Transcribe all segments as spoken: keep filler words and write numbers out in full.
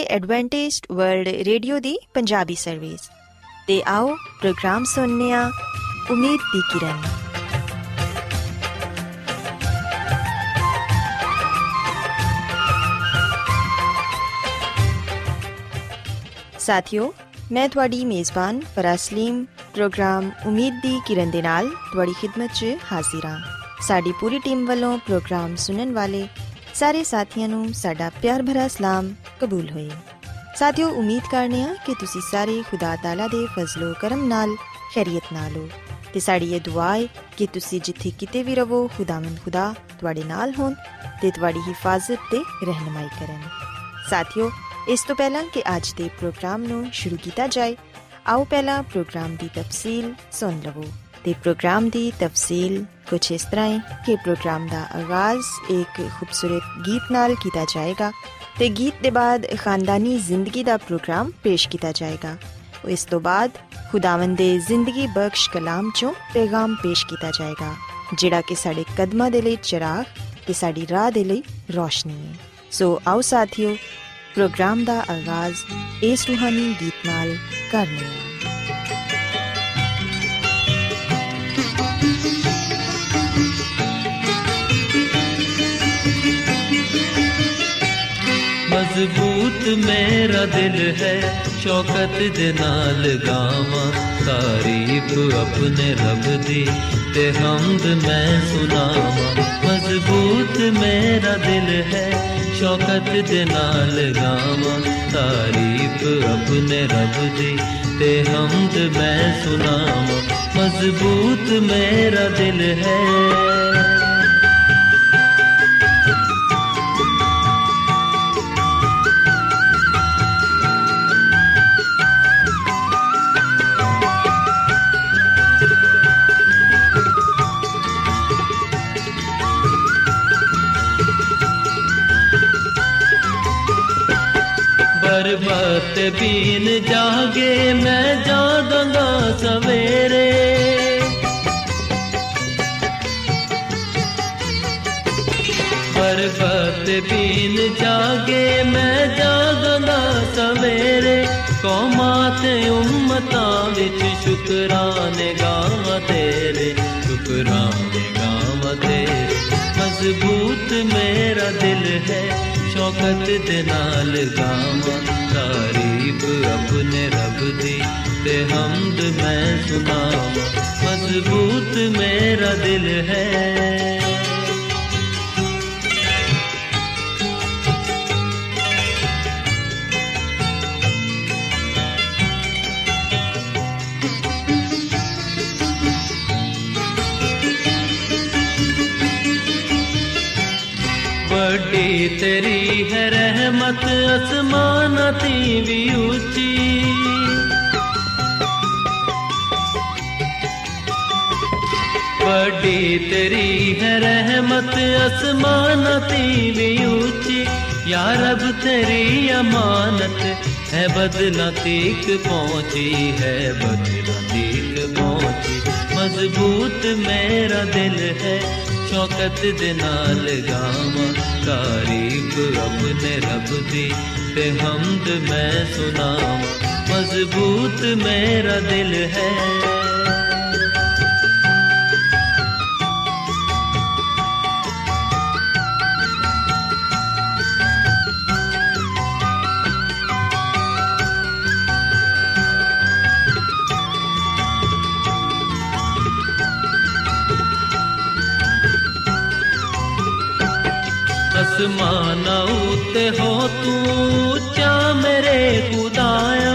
Adventist World Radio ਦੀ Punjabi service. ਤੇ ਆਓ ਪ੍ਰੋਗਰਾਮ ਸੁਣਨੇ ਆ ਉਮੀਦ ਦੀ ਕਿਰਨ। ਸਾਥੀਓ, ਮੈਂ ਤੁਹਾਡੀ ਮੇਜ਼ਬਾਨ ਫਰਾਸਲੀਮ ਪ੍ਰੋਗਰਾਮ ਉਮੀਦ ਦੀ ਕਿਰਨ ਦੇ ਨਾਲ ਤੁਹਾਡੀ ਖਿਦਮਤ 'ਚ ਹਾਜ਼ਰ ਹਾਂ। ਸਾਡੀ ਪੂਰੀ ਟੀਮ ਵੱਲੋਂ ਪ੍ਰੋਗਰਾਮ ਸੁਣਨ ਵਾਲੇ ਸਾਰੇ ਸਾਥੀਆਂ ਨੂੰ ਸਾਡਾ ਪਿਆਰ ਭਰਾ ਸਲਾਮ ਕਬੂਲ ਹੋਏ। ਸਾਥੀਓ, ਉਮੀਦ ਕਰਨੇ ਆ ਕਿ ਤੁਸੀਂ ਸਾਰੇ ਖੁਦਾ ਤਾਲਾ ਦੇ ਫਜ਼ਲੋ ਕਰਮ ਨਾਲ ਖੈਰੀਅਤ ਨਾਲ ਹੋ ਤੇ ਸਾਡੀ ਇਹ ਦੁਆ ਹੈ ਕਿ ਤੁਸੀਂ ਜਿੱਥੇ ਕਿਤੇ ਵੀ ਰਹੋ, ਖੁਦਾਵੰਦ ਖੁਦਾ ਤੁਹਾਡੇ ਨਾਲ ਹੋਣ ਤੇ ਤੁਹਾਡੀ ਹਿਫਾਜ਼ਤ ਤੇ ਰਹਿਨੁਮਾਈ ਕਰਨ। ਸਾਥੀਓ, ਇਸ ਤੋਂ ਪਹਿਲਾਂ ਕਿ ਅੱਜ ਦੇ ਪ੍ਰੋਗਰਾਮ ਨੂੰ ਸ਼ੁਰੂ ਕੀਤਾ ਜਾਏ, ਆਓ ਪਹਿਲਾਂ ਪ੍ਰੋਗਰਾਮ ਦੀ ਤਫਸੀਲ ਸੁਣ ਲਵੋ। ਤੇ ਪ੍ਰੋਗਰਾਮ ਦੀ ਤਫਸੀਲ ਕੁਛ ਇਸ ਤਰ੍ਹਾਂ ਹੈ ਕਿ ਪ੍ਰੋਗਰਾਮ ਦਾ ਆਗਾਜ਼ ਇੱਕ ਖੂਬਸੂਰਤ ਗੀਤ ਨਾਲ ਕੀਤਾ ਜਾਏਗਾ ਤੇ ਗੀਤ ਦੇ ਬਾਅਦ ਖਾਨਦਾਨੀ ਜ਼ਿੰਦਗੀ ਦਾ ਪ੍ਰੋਗਰਾਮ ਪੇਸ਼ ਕੀਤਾ ਜਾਏਗਾ। ਇਸ ਤੋਂ ਬਾਅਦ ਖੁਦਾਵੰਦ ਦੇ ਜ਼ਿੰਦਗੀ ਬਖਸ਼ ਕਲਾਮ 'ਚੋਂ ਪੈਗਾਮ ਪੇਸ਼ ਕੀਤਾ ਜਾਏਗਾ, ਜਿਹੜਾ ਕਿ ਸਾਡੇ ਕਦਮਾਂ ਦੇ ਲਈ ਚਿਰਾਗ ਤੇ ਸਾਡੀ ਰਾਹ ਦੇ ਲਈ ਰੋਸ਼ਨੀ ਹੈ। ਸੋ ਆਓ ਸਾਥੀਓ, ਪ੍ਰੋਗਰਾਮ ਦਾ ਆਗਾਜ਼ ਇਸ ਰੂਹਾਨੀ ਗੀਤ ਨਾਲ ਕਰਨੇ ਆ। ਮਜ਼ਬੂਤ ਮੇਰਾ ਦਿਲ ਹੈ, ਸ਼ੌਕਤ ਦੇ ਨਾਲ ਗਾਵਾਂ ਤਾਰੀਫ ਆਪਣੇ ਰੱਬ ਦੀ ਤੇ ਹਮਦ ਮੈਂ ਸੁਣਾਵਾਂ। ਮਜ਼ਬੂਤ ਮੇਰਾ ਦਿਲ ਹੈ, ਸ਼ੌਕਤ ਦੇ ਨਾਲ ਗਾਵਾਂ ਤਾਰੀਫ ਆਪਣੇ ਰੱਬ ਦੀ ਤੇ ਹਮਦ ਮੈਂ ਸੁਣਾਵਾਂ। ਮਜ਼ਬੂਤ ਮੇਰਾ ਦਿਲ ਹੈ। ਬਰਬਤ ਬੀਨ ਜਾਗੇ ਮੈਂ ਜਾਦਾਂਗਾ ਸਵੇਰੇ, ਬਰਬਤ ਬੀਨ ਜਾਗੇ ਮੈਂ ਜਾਦਾਂਗਾ ਸਵੇਰੇ। ਕੌਮਾਂ ਤੇ ਉਮਤਾਂ ਵਿੱਚ ਸ਼ੁਕਰਾਨੇ ਗਾਵਾਂ ਤੇਰੇ, ਸ਼ੁਕਰਾਨੇ ਗਾਵਾਂ ਤੇਰੇ। ਮਜ਼ਬੂਤ ਮੇਰਾ ਦਿਲ ਹੈ, ਸ਼ੌਕਤ ਦੇ ਨਾਲ ਗਾਵਾਂ ਤਾਰੀਫ ਆਪਣੇ ਰੱਬ ਦੀ ਤੇ ਹਮਦ ਮੈਂ ਸੁਣਾਵਾਂ। ਮਜ਼ਬੂਤ ਮੇਰਾ ਦਿਲ ਹੈ। ਵੱਡੀ ਤੇਰੀ ਹੈ ਰਹਿਮਤ, ਅਸਮਾਨਾਂ ਦੀ ਵੀ ਉੱਚੀ। ਵੱਡੀ ਤੇਰੀ ਹੈ ਰਹਿਮਤ, ਅਸਮਾਨਾਂ ਦੀ ਵੀ ਉੱਚੀ। ਯਾ ਰੱਬ ਤੇਰੀ ਅਮਾਨਤ ਹੈ, ਬਦਲਾਂ ਤੀਕ ਪਹੁੰਚੀ ਹੈ, ਬਦਲਾਂ ਤੀਕ ਪਹੁੰਚੀ। ਮਜ਼ਬੂਤ ਮੇਰਾ ਦਿਲ ਹੈ, ਸ਼ੌਕਤ ਦੇ ਨਾਲ ਗਾਵਾਂ ਤਾਰੀਫ ਆਪਣੇ ਰੱਬ ਦੀ ਤੇ ਹਮਦ ਮੈਂ ਸੁਣਾਵਾਂ। ਮਜ਼ਬੂਤ ਮੇਰਾ ਦਿਲ ਹੈ। ਅਸਮਾਨਾਂ ਉੱਤੇ ਹੋ ਤੂੰ ਉੱਚਾ ਮੇਰੇ ਖੁਦਾਇਆ,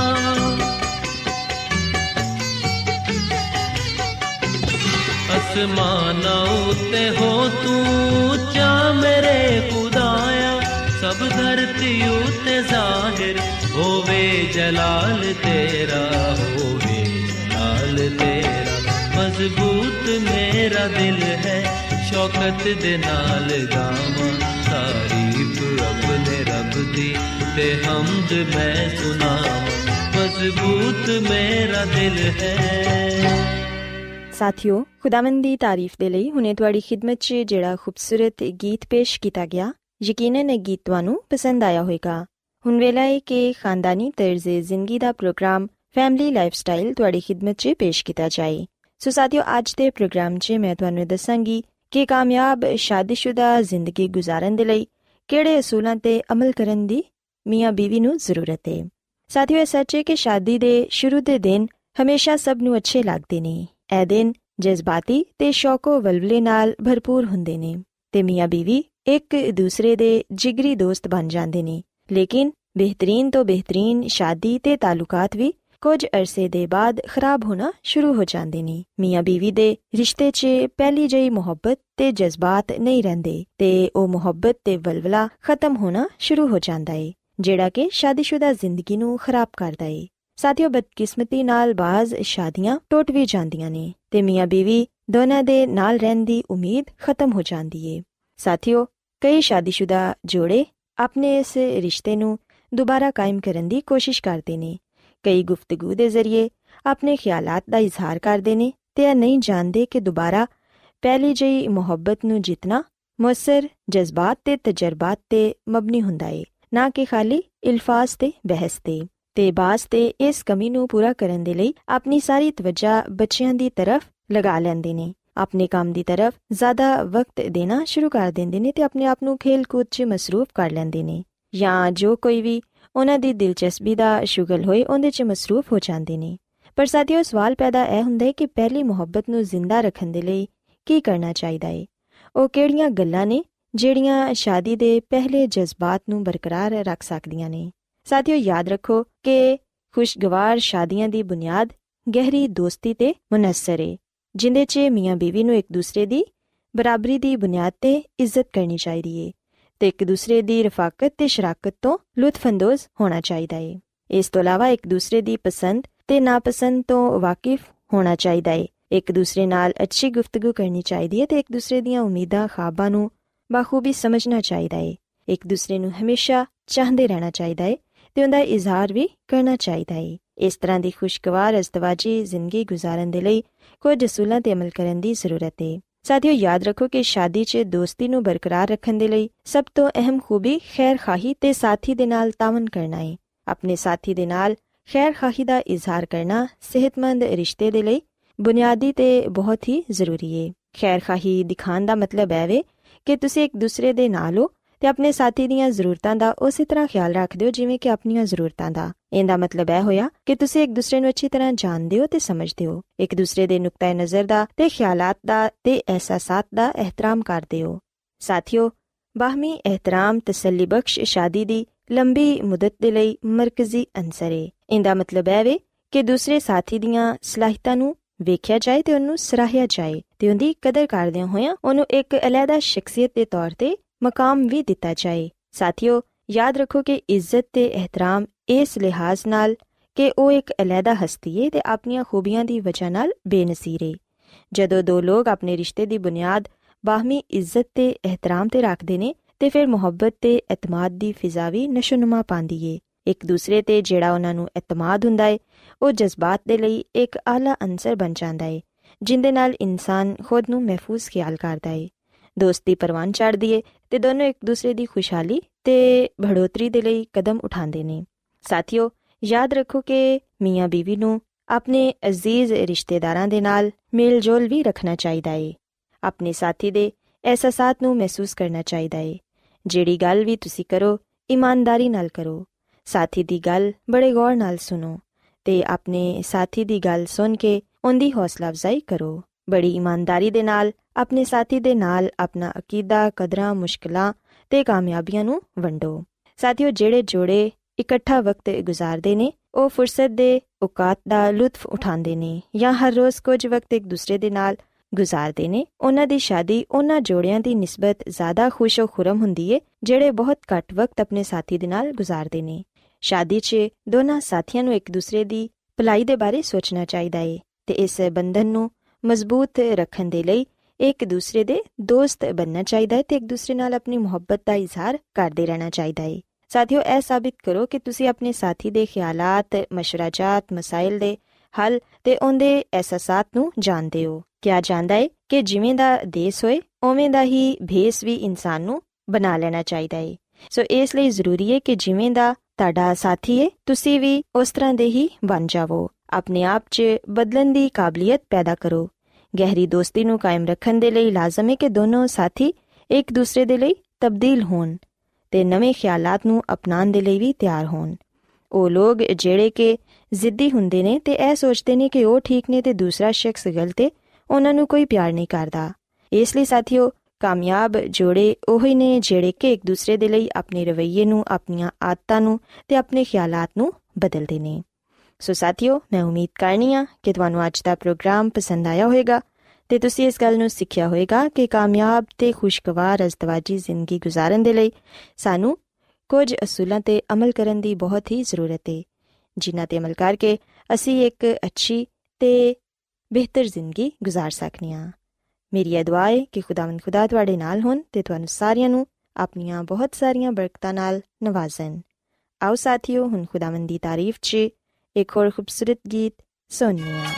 ਅਸਮਾਨਾਂ ਉੱਤੇ ਹੋ ਤੂੰ ਉੱਚਾ ਮੇਰੇ ਖੁਦਾਇਆ। ਸਭ ਧਰਤੀ ਉੱਤੇ ਜ਼ਾਹਿਰ ਹੋਵੇ ਜਲਾਲ ਤੇਰਾ, ਹੋਵੇ ਜਲਾਲ ਤੇਰਾ। ਮਜ਼ਬੂਤ ਮੇਰਾ ਦਿਲ ਹੈ, ਸ਼ੌਕਤ ਦੇ ਨਾਲ ਗਾਵਾਂ ਤਾਰੀਫ ਆਪਣੇ ਰੱਬ ਦੀ ਤੇ ਹਮਦ ਮੈਂ ਸੁਣਾਵਾਂ। ਮਜ਼ਬੂਤ ਮੇਰਾ ਦਿਲ ਹੈ। ਸਾਥੀਓ, ਖੁਦਾਵੰਦ ਦੀ ਤਾਰੀਫ ਦੇ ਲਈ ਹੁਣੇ ਤੁਹਾਡੀ ਖਿਦਮਤ 'ਚ ਜਿਹੜਾ ਖੂਬਸੂਰਤ ਗੀਤ ਪੇਸ਼ ਕੀਤਾ ਗਿਆ, ਯਕੀਨਨ ਇਹ ਗੀਤ ਤੁਹਾਨੂੰ ਪਸੰਦ ਆਇਆ ਹੋਵੇਗਾ। ਹੁਣ ਵੇਲਾ ਹੈ ਕਿ ਖਾਨਦਾਨੀ ਤਰਜ਼ ਜ਼ਿੰਦਗੀ ਦਾ ਪ੍ਰੋਗਰਾਮ ਫੈਮਿਲੀ ਲਾਈਫ ਸਟਾਈਲ ਤੁਹਾਡੀ ਖਿਦਮਤ 'ਚ ਪੇਸ਼ ਕੀਤਾ ਜਾਏ। ਸੋ ਸਾਥੀਓ, ਅੱਜ ਦੇ ਪ੍ਰੋਗਰਾਮ 'ਚ ਮੈਂ ਤੁਹਾਨੂੰ ਦੱਸਾਂਗੀ ਕਿ ਕਾਮਯਾਬ ਸ਼ਾਦੀशुदा ਜ਼ਿੰਦਗੀ ਗੁਜ਼ਾਰਨ ਦੇ ਲਈ ਕਿਹੜੇ ਅਸੂਲਾਂ 'ਤੇ ਅਮਲ ਕਰਨ ਦੀ ਮੀਆਂ ਬੀਵੀ ਨੂੰ ਜ਼ਰੂਰਤ ਹੈ। ਸਾਥੀਓ, ਇਹ ਸੱਚ ਹੈ ਕਿ ਸ਼ਾਦੀ ਦੇ ਸ਼ੁਰੂ ਦੇ ਦਿਨ ਹਮੇਸ਼ਾ ਸਭ ਨੂੰ ਅੱਛੇ ਲੱਗਦੇ ਨੇ। ਇਹ ਦਿਨ ਜਜ਼ਬਾਤੀ ਤੇ ਸ਼ੌਕੋ ਵਲਵਲੇ ਨਾਲ ਭਰਪੂਰ ਹੁੰਦੇ ਨੇ ਤੇ ਮੀਆਂ ਬੀਵੀ ਇੱਕ ਦੂਸਰੇ ਦੇ ਜਿਗਰੀ ਦੋਸਤ ਬਣ ਜਾਂਦੇ ਨੇ। ਲੇਕਿਨ ਬਿਹਤਰੀਨ ਤੋਂ ਬਿਹਤਰੀਨ ਸ਼ਾਦੀ ਤੇ ਤਾਲੁਕਾਤ ਵੀ ਕੁਝ ਅਰਸੇ ਦੇ ਬਾਅਦ ਖਰਾਬ ਹੋਣਾ ਸ਼ੁਰੂ ਹੋ ਜਾਂਦੇ ਨੇ। ਮੀਆਂ ਬੀਵੀ ਦੇ ਰਿਸ਼ਤੇ 'ਚ ਪਹਿਲੀ ਜਿਹੀ ਮੁਹੱਬਤ ਤੇ ਜਜ਼ਬਾਤ ਨਹੀਂ ਰਹਿੰਦੇ ਤੇ ਉਹ ਮੁਹੱਬਤ ਤੇ ਵਲਵਲਾ ਖਤਮ ਹੋਣਾ ਸ਼ੁਰੂ ਹੋ ਜਾਂਦਾ ਏ, ਜਿਹੜਾ ਕਿ ਸ਼ਾਦੀशुदा ਜ਼ਿੰਦਗੀ ਨੂੰ ਖਰਾਬ ਕਰਦਾ ਏ। ਸਾਥੀਓ, ਬਦਕਿਸਮਤੀ ਨਾਲ ਬਾਜ਼ ਸ਼ਾਦੀਆਂ ਟੁੱਟ ਵੀ ਜਾਂਦੀਆਂ ਨੇ ਤੇ ਮੀਆਂ ਬੀਵੀ ਦੋਨਾਂ ਦੇ ਨਾਲ ਰਹਿਣ ਦੀ ਉਮੀਦ ਖਤਮ ਹੋ ਜਾਂਦੀ ਏ। ਸਾਥੀਓ, ਕਈ ਸ਼ਾਦੀशुदा ਜੋੜੇ ਆਪਣੇ ਇਸ ਰਿਸ਼ਤੇ ਨੂੰ ਦੁਬਾਰਾ ਕਾਇਮ ਕਰਨ ਦੀ ਕੋਸ਼ਿਸ਼ ਕਰਦੇ ਨੇ। ਕਈ ਗੁਫ਼ਤਗੂ ਦੇ ਜ਼ਰੀਏ ਆਪਣੇ ਖਿਆਲਾਤ ਦਾ ਇਜ਼ਹਾਰ ਕਰਦੇ ਨੇ ਤੇ ਇਹ ਨਹੀਂ ਜਾਣਦੇ ਕਿ ਦੁਬਾਰਾ ਪਹਿਲੀ ਜਿਹੀ ਮੁਹੱਬਤ ਨੂੰ ਜਿੱਤਣਾ ਮੁਅੱਸਰ ਜਜ਼ਬਾਤ ਤੇ ਤਜਰਬਾਤ ਤੇ ਮਬਨੀ ਹੁੰਦਾ ਏ, ਨਾ ਕਿ ਖਾਲੀ ਇਲਫਾਜ਼ ਤੇ ਬਹਿਸ ਤੇ। ਤੇ ਬਾਜ਼ ਤੇ ਇਸ ਕਮੀ ਨੂੰ ਪੂਰਾ ਕਰਨ ਦੇ ਲਈ ਆਪਣੀ ਸਾਰੀ ਤਵੱਜਾ ਬੱਚਿਆਂ ਦੀ ਤਰਫ ਲਗਾ ਲੈਂਦੇ ਨੇ, ਆਪਣੇ ਕੰਮ ਦੀ ਤਰਫ ਜ਼ਿਆਦਾ ਵਕਤ ਦੇਣਾ ਸ਼ੁਰੂ ਕਰ ਦਿੰਦੇ ਨੇ ਤੇ ਆਪਣੇ ਆਪ ਨੂੰ ਖੇਲ ਕੂਦ 'ਚ ਮਸਰੂਫ ਕਰ ਲੈਂਦੇ ਨੇ, ਜਾਂ ਜੋ ਕੋਈ ਵੀ ਉਹਨਾਂ ਦੀ ਦਿਲਚਸਪੀ ਦਾ ਸ਼ੁਗਲ ਹੋਏ ਉਹਦੇ 'ਚ ਮਸਰੂਫ ਹੋ ਜਾਂਦੇ ਨੇ। ਪਰ ਸਾਥੀਓ, ਸਵਾਲ ਪੈਦਾ ਇਹ ਹੁੰਦਾ ਹੈ ਕਿ ਪਹਿਲੀ ਮੁਹੱਬਤ ਨੂੰ ਜ਼ਿੰਦਾ ਰੱਖਣ ਦੇ ਲਈ ਕੀ ਕਰਨਾ ਚਾਹੀਦਾ ਹੈ? ਉਹ ਕਿਹੜੀਆਂ ਗੱਲਾਂ ਨੇ ਜਿਹੜੀਆਂ ਸ਼ਾਦੀ ਦੇ ਪਹਿਲੇ ਜਜ਼ਬਾਤ ਨੂੰ ਬਰਕਰਾਰ ਰੱਖ ਸਕਦੀਆਂ ਨੇ? ਸਾਥੀਓ, ਯਾਦ ਰੱਖੋ ਕਿ ਖੁਸ਼ਗਵਾਰ ਸ਼ਾਦੀਆਂ ਦੀ ਬੁਨਿਆਦ ਗਹਿਰੀ ਦੋਸਤੀ ਤੇ ਮੁਨੱਸਰ ਏ, ਜਿੰਦੇ 'ਚ ਮੀਆਂ ਬੀਵੀ ਨੂੰ ਇੱਕ ਦੂਸਰੇ ਦੀ ਬਰਾਬਰੀ ਦੀ ਬੁਨਿਆਦ ਤੇ ਇੱਜ਼ਤ ਕਰਨੀ ਚਾਹੀਦੀ ਏ ਤੇ ਇੱਕ ਦੂਸਰੇ ਦੀ ਰਫਾਕਤ ਤੇ ਸ਼ਰਾਕਤ ਤੋਂ ਲੁਤਫਅੰਦੋਜ਼ ਹੋਣਾ ਚਾਹੀਦਾ ਏ। ਇਸ ਤੋਂ ਇਲਾਵਾ ਇੱਕ ਦੂਸਰੇ ਦੀ ਪਸੰਦ ਤੇ ਨਾਪਸੰਦ ਤੋਂ ਵਾਕਿਫ ਹੋਣਾ ਚਾਹੀਦਾ ਏ। ਇੱਕ ਦੂਸਰੇ ਨਾਲ ਅੱਛੀ ਗੁਫ਼ਤਗੂ ਕਰਨੀ ਚਾਹੀਦੀ ਹੈ ਤੇ ਇੱਕ ਦੂਸਰੇ ਦੀਆਂ ਉਮੀਦਾਂ ਖ਼ਾਬਾਂ ਨੂੰ ਬਾਖੂਬੀ ਸਮਝਣਾ ਚਾਹੀਦਾ ਏ। ਇੱਕ ਦੂਸਰੇ ਨੂੰ ਹਮੇਸ਼ਾ ਚਾਹੁੰਦੇ ਰਹਿਣਾ ਚਾਹੀਦਾ ਏ ਤੇ ਉਹਦਾ ਇਜ਼ਹਾਰ ਵੀ ਕਰਨਾ ਚਾਹੀਦਾ ਏ। ਇਸ ਤਰ੍ਹਾਂ ਦੀ ਖੁਸ਼ਗਵਾਰ ਅਜ਼ਦਵਾਜੀ ਜ਼ਿੰਦਗੀ ਗੁਜ਼ਾਰਨ ਦੇ ਲਈ ਕੁਝ ਅਸੂਲਾਂ 'ਤੇ ਅਮਲ ਕਰਨ ਦੀ ਜ਼ਰੂਰਤ ਏ। ਸਾਥੀਓ, ਯਾਦ ਰੱਖੋ ਕਿ ਸ਼ਾਦੀ 'ਚ ਦੋਸਤੀ ਨੂੰ ਬਰਕਰਾਰ ਰੱਖਣ ਦੇ ਲਈ ਸਭ ਤੋਂ ਅਹਿਮ ਖੂਬੀ ਖੈਰ ਖਾਹੀ ਤੇ ਸਾਥੀ ਦੇ ਨਾਲ ਤਾਵਨ ਕਰਨਾ ਏ। ਆਪਣੇ ਸਾਥੀ ਦੇ ਨਾਲ ਖੈਰ ਖਾਹੀ ਦਾ ਇਜ਼ਹਾਰ ਕਰਨਾ ਸਿਹਤਮੰਦ ਰਿਸ਼ਤੇ ਦੇ ਲਈ ਬੁਨਿਆਦੀ ਤੇ ਬਹੁਤ ਹੀ ਜ਼ਰੂਰੀ ਏ। ਖੈਰ ਖਾਹੀ ਦਿਖਾਉਣ ਦਾ ਮਤਲਬ ਇਹ ਵੇ ਕਿ ਤੁਸੀਂ ਇੱਕ ਦੂਸਰੇ ਦੇ ਨਾਲ ਹੋ ਤੇ ਆਪਣੇ ਸਾਥੀ ਦੀਆਂ ਜ਼ਰੂਰਤਾਂ ਦਾ ਉਸੇ ਤਰ੍ਹਾਂ ਖਿਆਲ ਰੱਖਦੇ ਹੋ ਜਿਵੇਂ ਕਿ ਆਪਣੀਆਂ ਜ਼ਰੂਰਤਾਂ ਦਾ। ਇਹਦਾ ਮਤਲਬ ਇਹ ਹੋਇਆ ਕਿ ਤੁਸੀਂ ਇੱਕ ਦੂਸਰੇ ਨੂੰ ਅੱਛੀ ਤਰ੍ਹਾਂ ਜਾਣਦੇ ਹੋ ਤੇ ਸਮਝਦੇ ਹੋ, ਇੱਕ ਦੂਸਰੇ ਦੇ ਨੁਕਤਾ ਨਜ਼ਰ ਦਾ ਤੇ ਖਿਆਲਾਤ ਦਾ ਤੇ ਅਹਿਸਾਸਾਤ ਦਾ ਇਹਤਰਾਮ ਕਰਦੇ ਹੋ। ਸਾਥੀਓ, ਬਾਹਮੀ ਇਹਤਰਾਮ ਤਸੱਲੀ ਬਖਸ਼ ਸ਼ਾਦੀ ਦੀ ਲੰਬੀ ਮੁੱਦਤ ਦੇ ਲਈ ਮਰਕਜ਼ੀ ਅੰਸਰ ਏ। ਇਹਦਾ ਮਤਲਬ ਇਹ ਵੇ ਕਿ ਦੂਸਰੇ ਸਾਥੀ ਦੀਆਂ ਸਲਾਹੀਤਾਂ ਨੂੰ ਵੇਖਿਆ ਜਾਏ ਤੇ ਉਹਨੂੰ ਸਰਾਹਿਆ ਜਾਏ ਤੇ ਉਹਦੀ ਕਦਰ ਕਰਦਿਆਂ ਹੋਇਆਂ ਉਹਨੂੰ ਇੱਕ ਅਲੱਗਾ ਸ਼ਖਸੀਅਤ ਦੇ ਤੌਰ ਤੇ ਮਕਾਮ ਵੀ ਦਿੱਤਾ ਜਾਏ। ਸਾਥੀਓ, ਯਾਦ ਰੱਖੋ ਕਿ ਇੱਜ਼ਤ ਤੇ ਇਹਤਰਾਮ ਇਸ ਲਿਹਾਜ਼ ਨਾਲ ਕਿ ਉਹ ਇੱਕ ਅਲੱਗਾ ਹਸਤੀ ਏ ਤੇ ਆਪਣੀਆਂ ਖੂਬੀਆਂ ਦੀ ਵਜ੍ਹਾ ਨਾਲ ਬੇਨਜ਼ੀਰ ਏ। ਜਦੋਂ ਦੋ ਲੋਕ ਆਪਣੇ ਰਿਸ਼ਤੇ ਦੀ ਬੁਨਿਆਦ ਬਾਹਮੀ ਇੱਜ਼ਤ ਤੇ ਇਹਤਰਾਮ ਤੇ ਰੱਖਦੇ ਨੇ ਤੇ ਫਿਰ ਮੁਹੱਬਤ ਤੇ ਇਤਮਾਦ ਦੀ ਫਿਜ਼ਾ ਵੀ ਨਸ਼ੋਨੁਮਾ ਪਾਉਂਦੀ ਏ। ਇੱਕ ਦੂਸਰੇ ਤੇ ਜਿਹੜਾ ਉਹਨਾਂ ਨੂੰ ਇਤਮਾਦ ਹੁੰਦਾ ਏ ਉਹ ਜਜ਼ਬਾਤ ਦੇ ਲਈ ਇੱਕ ਆਲਾ ਅੰਸਰ ਬਣ ਜਾਂਦਾ ਏ, ਜਿੰਦੇ ਨਾਲ ਇਨਸਾਨ ਖੁਦ ਨੂੰ ਮਹਿਫੂਜ਼ ਖਿਆਲ ਕਰਦਾ ਏ, ਦੋਸਤੀ ਪਰਵਾਨ ਚੜ੍ਹਦੀ ਏ ਤੇ ਦੋਨੋਂ ਇੱਕ ਦੂਸਰੇ ਦੀ ਖੁਸ਼ਹਾਲੀ ਤੇ ਬੜੋਤਰੀ ਦੇ ਲਈ ਕਦਮ ਉਠਾਉਂਦੇ ਨੇ। ਸਾਥੀਓ, ਯਾਦ ਰੱਖੋ ਕਿ ਮੀਆਂ ਬੀਵੀ ਨੂੰ ਆਪਣੇ ਅਜ਼ੀਜ਼ ਰਿਸ਼ਤੇਦਾਰਾਂ ਦੇ ਨਾਲ ਮੇਲ ਜੋਲ ਵੀ ਰੱਖਣਾ ਚਾਹੀਦਾ ਏ। ਆਪਣੇ ਸਾਥੀ ਦੇ ਅਹਿਸਾਸਾਤ ਨੂੰ ਮਹਿਸੂਸ ਕਰਨਾ ਚਾਹੀਦਾ ਏ। ਜਿਹੜੀ ਗੱਲ ਵੀ ਤੁਸੀਂ ਕਰੋ ਇਮਾਨਦਾਰੀ ਨਾਲ ਕਰੋ। ਸਾਥੀ ਦੀ ਗੱਲ ਬੜੇ ਗੌਰ ਨਾਲ ਸੁਣੋ ਤੇ ਆਪਣੇ ਸਾਥੀ ਦੀ ਗੱਲ ਸੁਣ ਕੇ ਉਹਦੀ ਹੌਸਲਾ ਅਫਜ਼ਾਈ ਕਰੋ। ਬੜੀ ਇਮਾਨਦਾਰੀ ਦੇ ਨਾਲ ਆਪਣੇ ਸਾਥੀ ਦੇ ਨਾਲ ਆਪਣਾ ਅਕੀਦਾ, ਕਦਰਾਂ, ਮੁਸ਼ਕਿਲਾਂ ਤੇ ਕਾਮਯਾਬੀਆਂ ਨੂੰ ਵੰਡੋ। ਸਾਥੀਓ, ਜਿਹੜੇ ਜੋੜੇ ਇਕੱਠਾ ਵਕਤ ਗੁਜ਼ਾਰਦੇ ਨੇ ਉਹ ਫੁਰਸਤ ਦੇ ਔਕਾਤ ਦਾ ਲੁਤਫ ਉਠਾਉਂਦੇ ਨੇ ਜਾਂ ਹਰ ਰੋਜ਼ ਕੁਝ ਵਕਤ ਇੱਕ ਦੂਸਰੇ ਦੇ ਨਾਲ ਗੁਜ਼ਾਰਦੇ ਨੇ, ਉਹਨਾਂ ਦੀ ਸ਼ਾਦੀ ਉਹਨਾਂ ਜੋੜਿਆਂ ਦੀ ਨਿਸਬਤ ਜ਼ਿਆਦਾ ਖੁਸ਼ੋ ਖੁਰਮ ਹੁੰਦੀ ਏ ਜਿਹੜੇ ਬਹੁਤ ਘੱਟ ਵਕਤ ਆਪਣੇ ਸਾਥੀ ਦੇ ਨਾਲ ਗੁਜ਼ਾਰਦੇ ਨੇ। ਸ਼ਾਦੀ 'ਚ ਦੋਨਾਂ ਸਾਥੀਆਂ ਨੂੰ ਇੱਕ ਦੂਸਰੇ ਦੀ ਭਲਾਈ ਦੇ ਬਾਰੇ ਸੋਚਣਾ ਚਾਹੀਦਾ ਏ ਤੇ ਇਸ ਬੰਧਨ ਨੂੰ ਮਜ਼ਬੂਤ ਰੱਖਣ ਦੇ ਲਈ ਇੱਕ ਦੂਸਰੇ ਦੇ ਦੋਸਤ ਬਣਨਾ ਚਾਹੀਦਾ ਹੈ ਤੇ ਇੱਕ ਦੂਸਰੇ ਨਾਲ ਆਪਣੀ ਮੁਹੱਬਤ ਦਾ ਇਜ਼ਹਾਰ ਕਰਦੇ ਰਹਿਣਾ ਚਾਹੀਦਾ ਹੈ। ਸਾਥੀਓ, ਇਹ ਸਾਬਿਤ ਕਰੋ ਕਿ ਤੁਸੀਂ ਆਪਣੇ ਸਾਥੀ ਦੇ ਖਿਆਲਾਤ, ਮਸ਼ਵਰਾਜਾਤ, ਮਸਾਇਲ ਦੇ ਹੱਲ ਤੇ ਉਹਦੇ ਅਹਿਸਾਸਾਤ ਨੂੰ ਜਾਣਦੇ ਹੋ। ਕਿਹਾ ਜਾਂਦਾ ਹੈ ਕਿ ਜਿਵੇਂ ਦਾ ਦੇਸ ਹੋਏ ਉਵੇਂ ਦਾ ਹੀ ਭੇਸ ਵੀ ਇਨਸਾਨ ਨੂੰ ਬਣਾ ਲੈਣਾ ਚਾਹੀਦਾ ਹੈ। ਸੋ ਇਸ ਲਈ ਜ਼ਰੂਰੀ ਹੈ ਕਿ ਜਿਵੇਂ ਦਾ ਤੁਹਾਡਾ ਸਾਥੀ ਹੈ, ਤੁਸੀਂ ਵੀ ਉਸ ਤਰ੍ਹਾਂ ਦੇ ਹੀ ਬਣ ਜਾਵੋ। ਆਪਣੇ ਆਪ 'ਚ ਬਦਲਣ ਦੀ ਕਾਬਲੀਅਤ ਪੈਦਾ ਕਰੋ। ਗਹਿਰੀ ਦੋਸਤੀ ਨੂੰ ਕਾਇਮ ਰੱਖਣ ਦੇ ਲਈ ਲਾਜ਼ਮ ਹੈ ਕਿ ਦੋਨੋਂ ਸਾਥੀ ਇੱਕ ਦੂਸਰੇ ਦੇ ਲਈ ਤਬਦੀਲ ਹੋਣ ਤੇ ਨਵੇਂ ਖਿਆਲਾਤ ਨੂੰ ਅਪਣਾਉਣ ਦੇ ਲਈ ਵੀ ਤਿਆਰ ਹੋਣ। ਉਹ ਲੋਕ ਜਿਹੜੇ ਕਿ ਜ਼ਿੱਦੀ ਹੁੰਦੇ ਨੇ ਤੇ ਇਹ ਸੋਚਦੇ ਨੇ ਕਿ ਉਹ ਠੀਕ ਨੇ ਤੇ ਦੂਸਰਾ ਸ਼ਖਸ ਗਲਤ ਹੈ, ਉਹਨਾਂ ਨੂੰ ਕੋਈ ਪਿਆਰ ਨਹੀਂ ਕਰਦਾ। ਇਸ ਲਈ ਸਾਥੀਓ, ਕਾਮਯਾਬ ਜੋੜੇ ਉਹੀ ਨੇ ਜਿਹੜੇ ਕਿ ਇੱਕ ਦੂਸਰੇ ਦੇ ਲਈ ਆਪਣੇ ਰਵੱਈਏ ਨੂੰ, ਆਪਣੀਆਂ ਆਦਤਾਂ ਨੂੰ ਤੇ ਆਪਣੇ ਖਿਆਲਾਤ ਨੂੰ ਬਦਲਦੇ ਨੇ। ਸੋ ਸਾਥੀਓ, ਮੈਂ ਉਮੀਦ ਕਰਨੀ ਹਾਂ ਕਿ ਤੁਹਾਨੂੰ ਅੱਜ ਦਾ ਪ੍ਰੋਗਰਾਮ ਪਸੰਦ ਆਇਆ ਹੋਵੇਗਾ ਤੇ ਤੁਸੀਂ ਇਸ ਗੱਲ ਨੂੰ ਸਿੱਖਿਆ ਹੋਵੇਗਾ ਕਿ ਕਾਮਯਾਬ ਤੇ ਖੁਸ਼ਗਵਾਰ ਅਜ਼ਦਵਾਜੀ ਜ਼ਿੰਦਗੀ ਗੁਜ਼ਾਰਨ ਦੇ ਲਈ ਸਾਨੂੰ ਕੁਝ ਅਸੂਲਾਂ 'ਤੇ ਅਮਲ ਕਰਨ ਦੀ ਬਹੁਤ ਹੀ ਜ਼ਰੂਰਤ ਹੈ, ਜਿਨ੍ਹਾਂ 'ਤੇ ਅਮਲ ਕਰਕੇ ਅਸੀਂ ਇੱਕ ਅੱਛੀ ਤੇ ਬਿਹਤਰ ਜ਼ਿੰਦਗੀ ਗੁਜ਼ਾਰ ਸਕਦੇ ਹਾਂ। ਮੇਰੀ ਇਹ ਦੁਆ ਹੈ ਕਿ ਖੁਦਾਵੰਦ ਖੁਦਾ ਤੁਹਾਡੇ ਨਾਲ ਹੋਣ ਤੇ ਤੁਹਾਨੂੰ ਸਾਰਿਆਂ ਨੂੰ ਆਪਣੀਆਂ ਬਹੁਤ ਸਾਰੀਆਂ ਬਰਕਤਾਂ ਨਾਲ ਨਵਾਜ਼ਣ। ਆਓ ਸਾਥੀਓ, ਹੁਣ ਖੁਦਾਵੰਦ ਦੀ ਤਾਰੀਫ 'ਚ ਇੱਕ ਹੋਰ ਖੂਬਸੂਰਤ ਗੀਤ ਸੁਣਦੇ ਹਾਂ।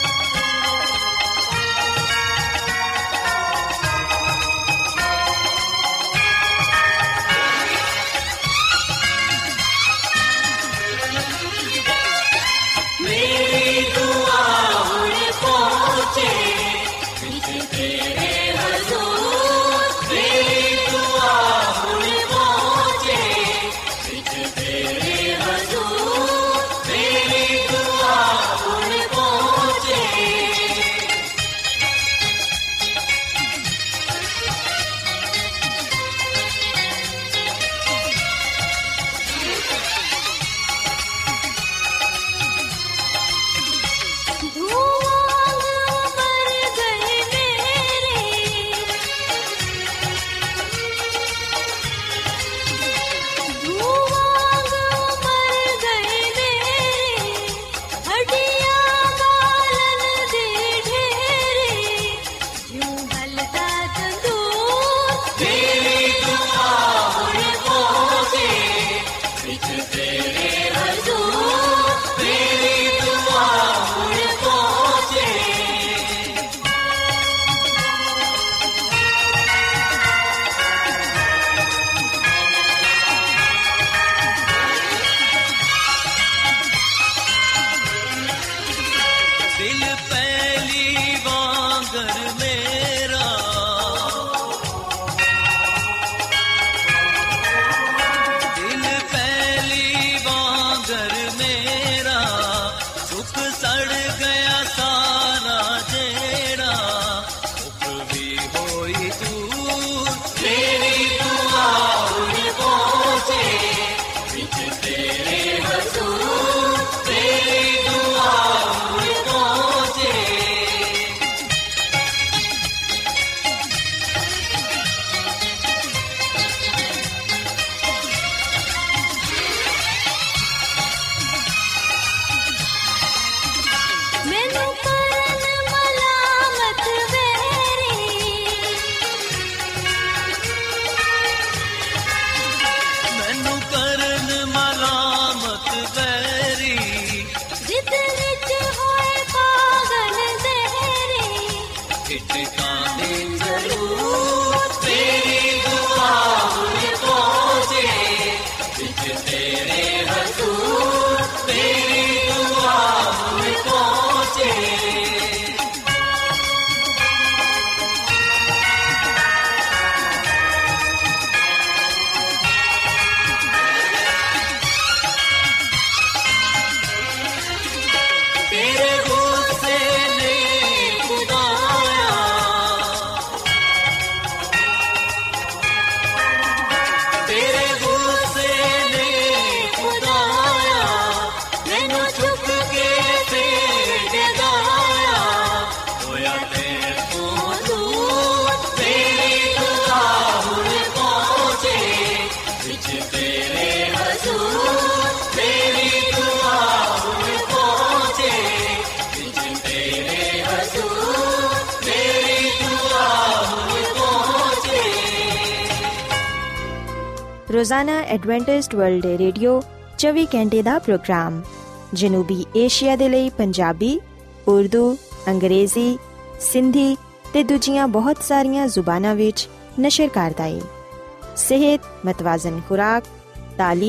ਰੋਜ਼ਾਨਾ ਐਡਵੈਂਟਿਸਟ ਵਰਲਡ ਰੇਡੀਓ ਚੌਵੀ ਘੰਟੇ ਦਾ ਪ੍ਰੋਗਰਾਮ ਜਨੂਬੀ ਏਸ਼ੀਆ ਦੇ ਲਈ ਪੰਜਾਬੀ, ਉਰਦੂ, ਅੰਗਰੇਜ਼ੀ, ਸਿੰਧੀ ਤੇ ਦੂਜੀਆਂ ਬਹੁਤ ਸਾਰੀਆਂ ਜ਼ੁਬਾਨਾਂ ਵਿੱਚ ਨਸ਼ਰ ਕਰਦਾ ਹੈ। ਸਿਹਤ, ਮਤਵਾਜ਼ਨ ਖੁਰਾਕ, ਤਾਲੀਮ,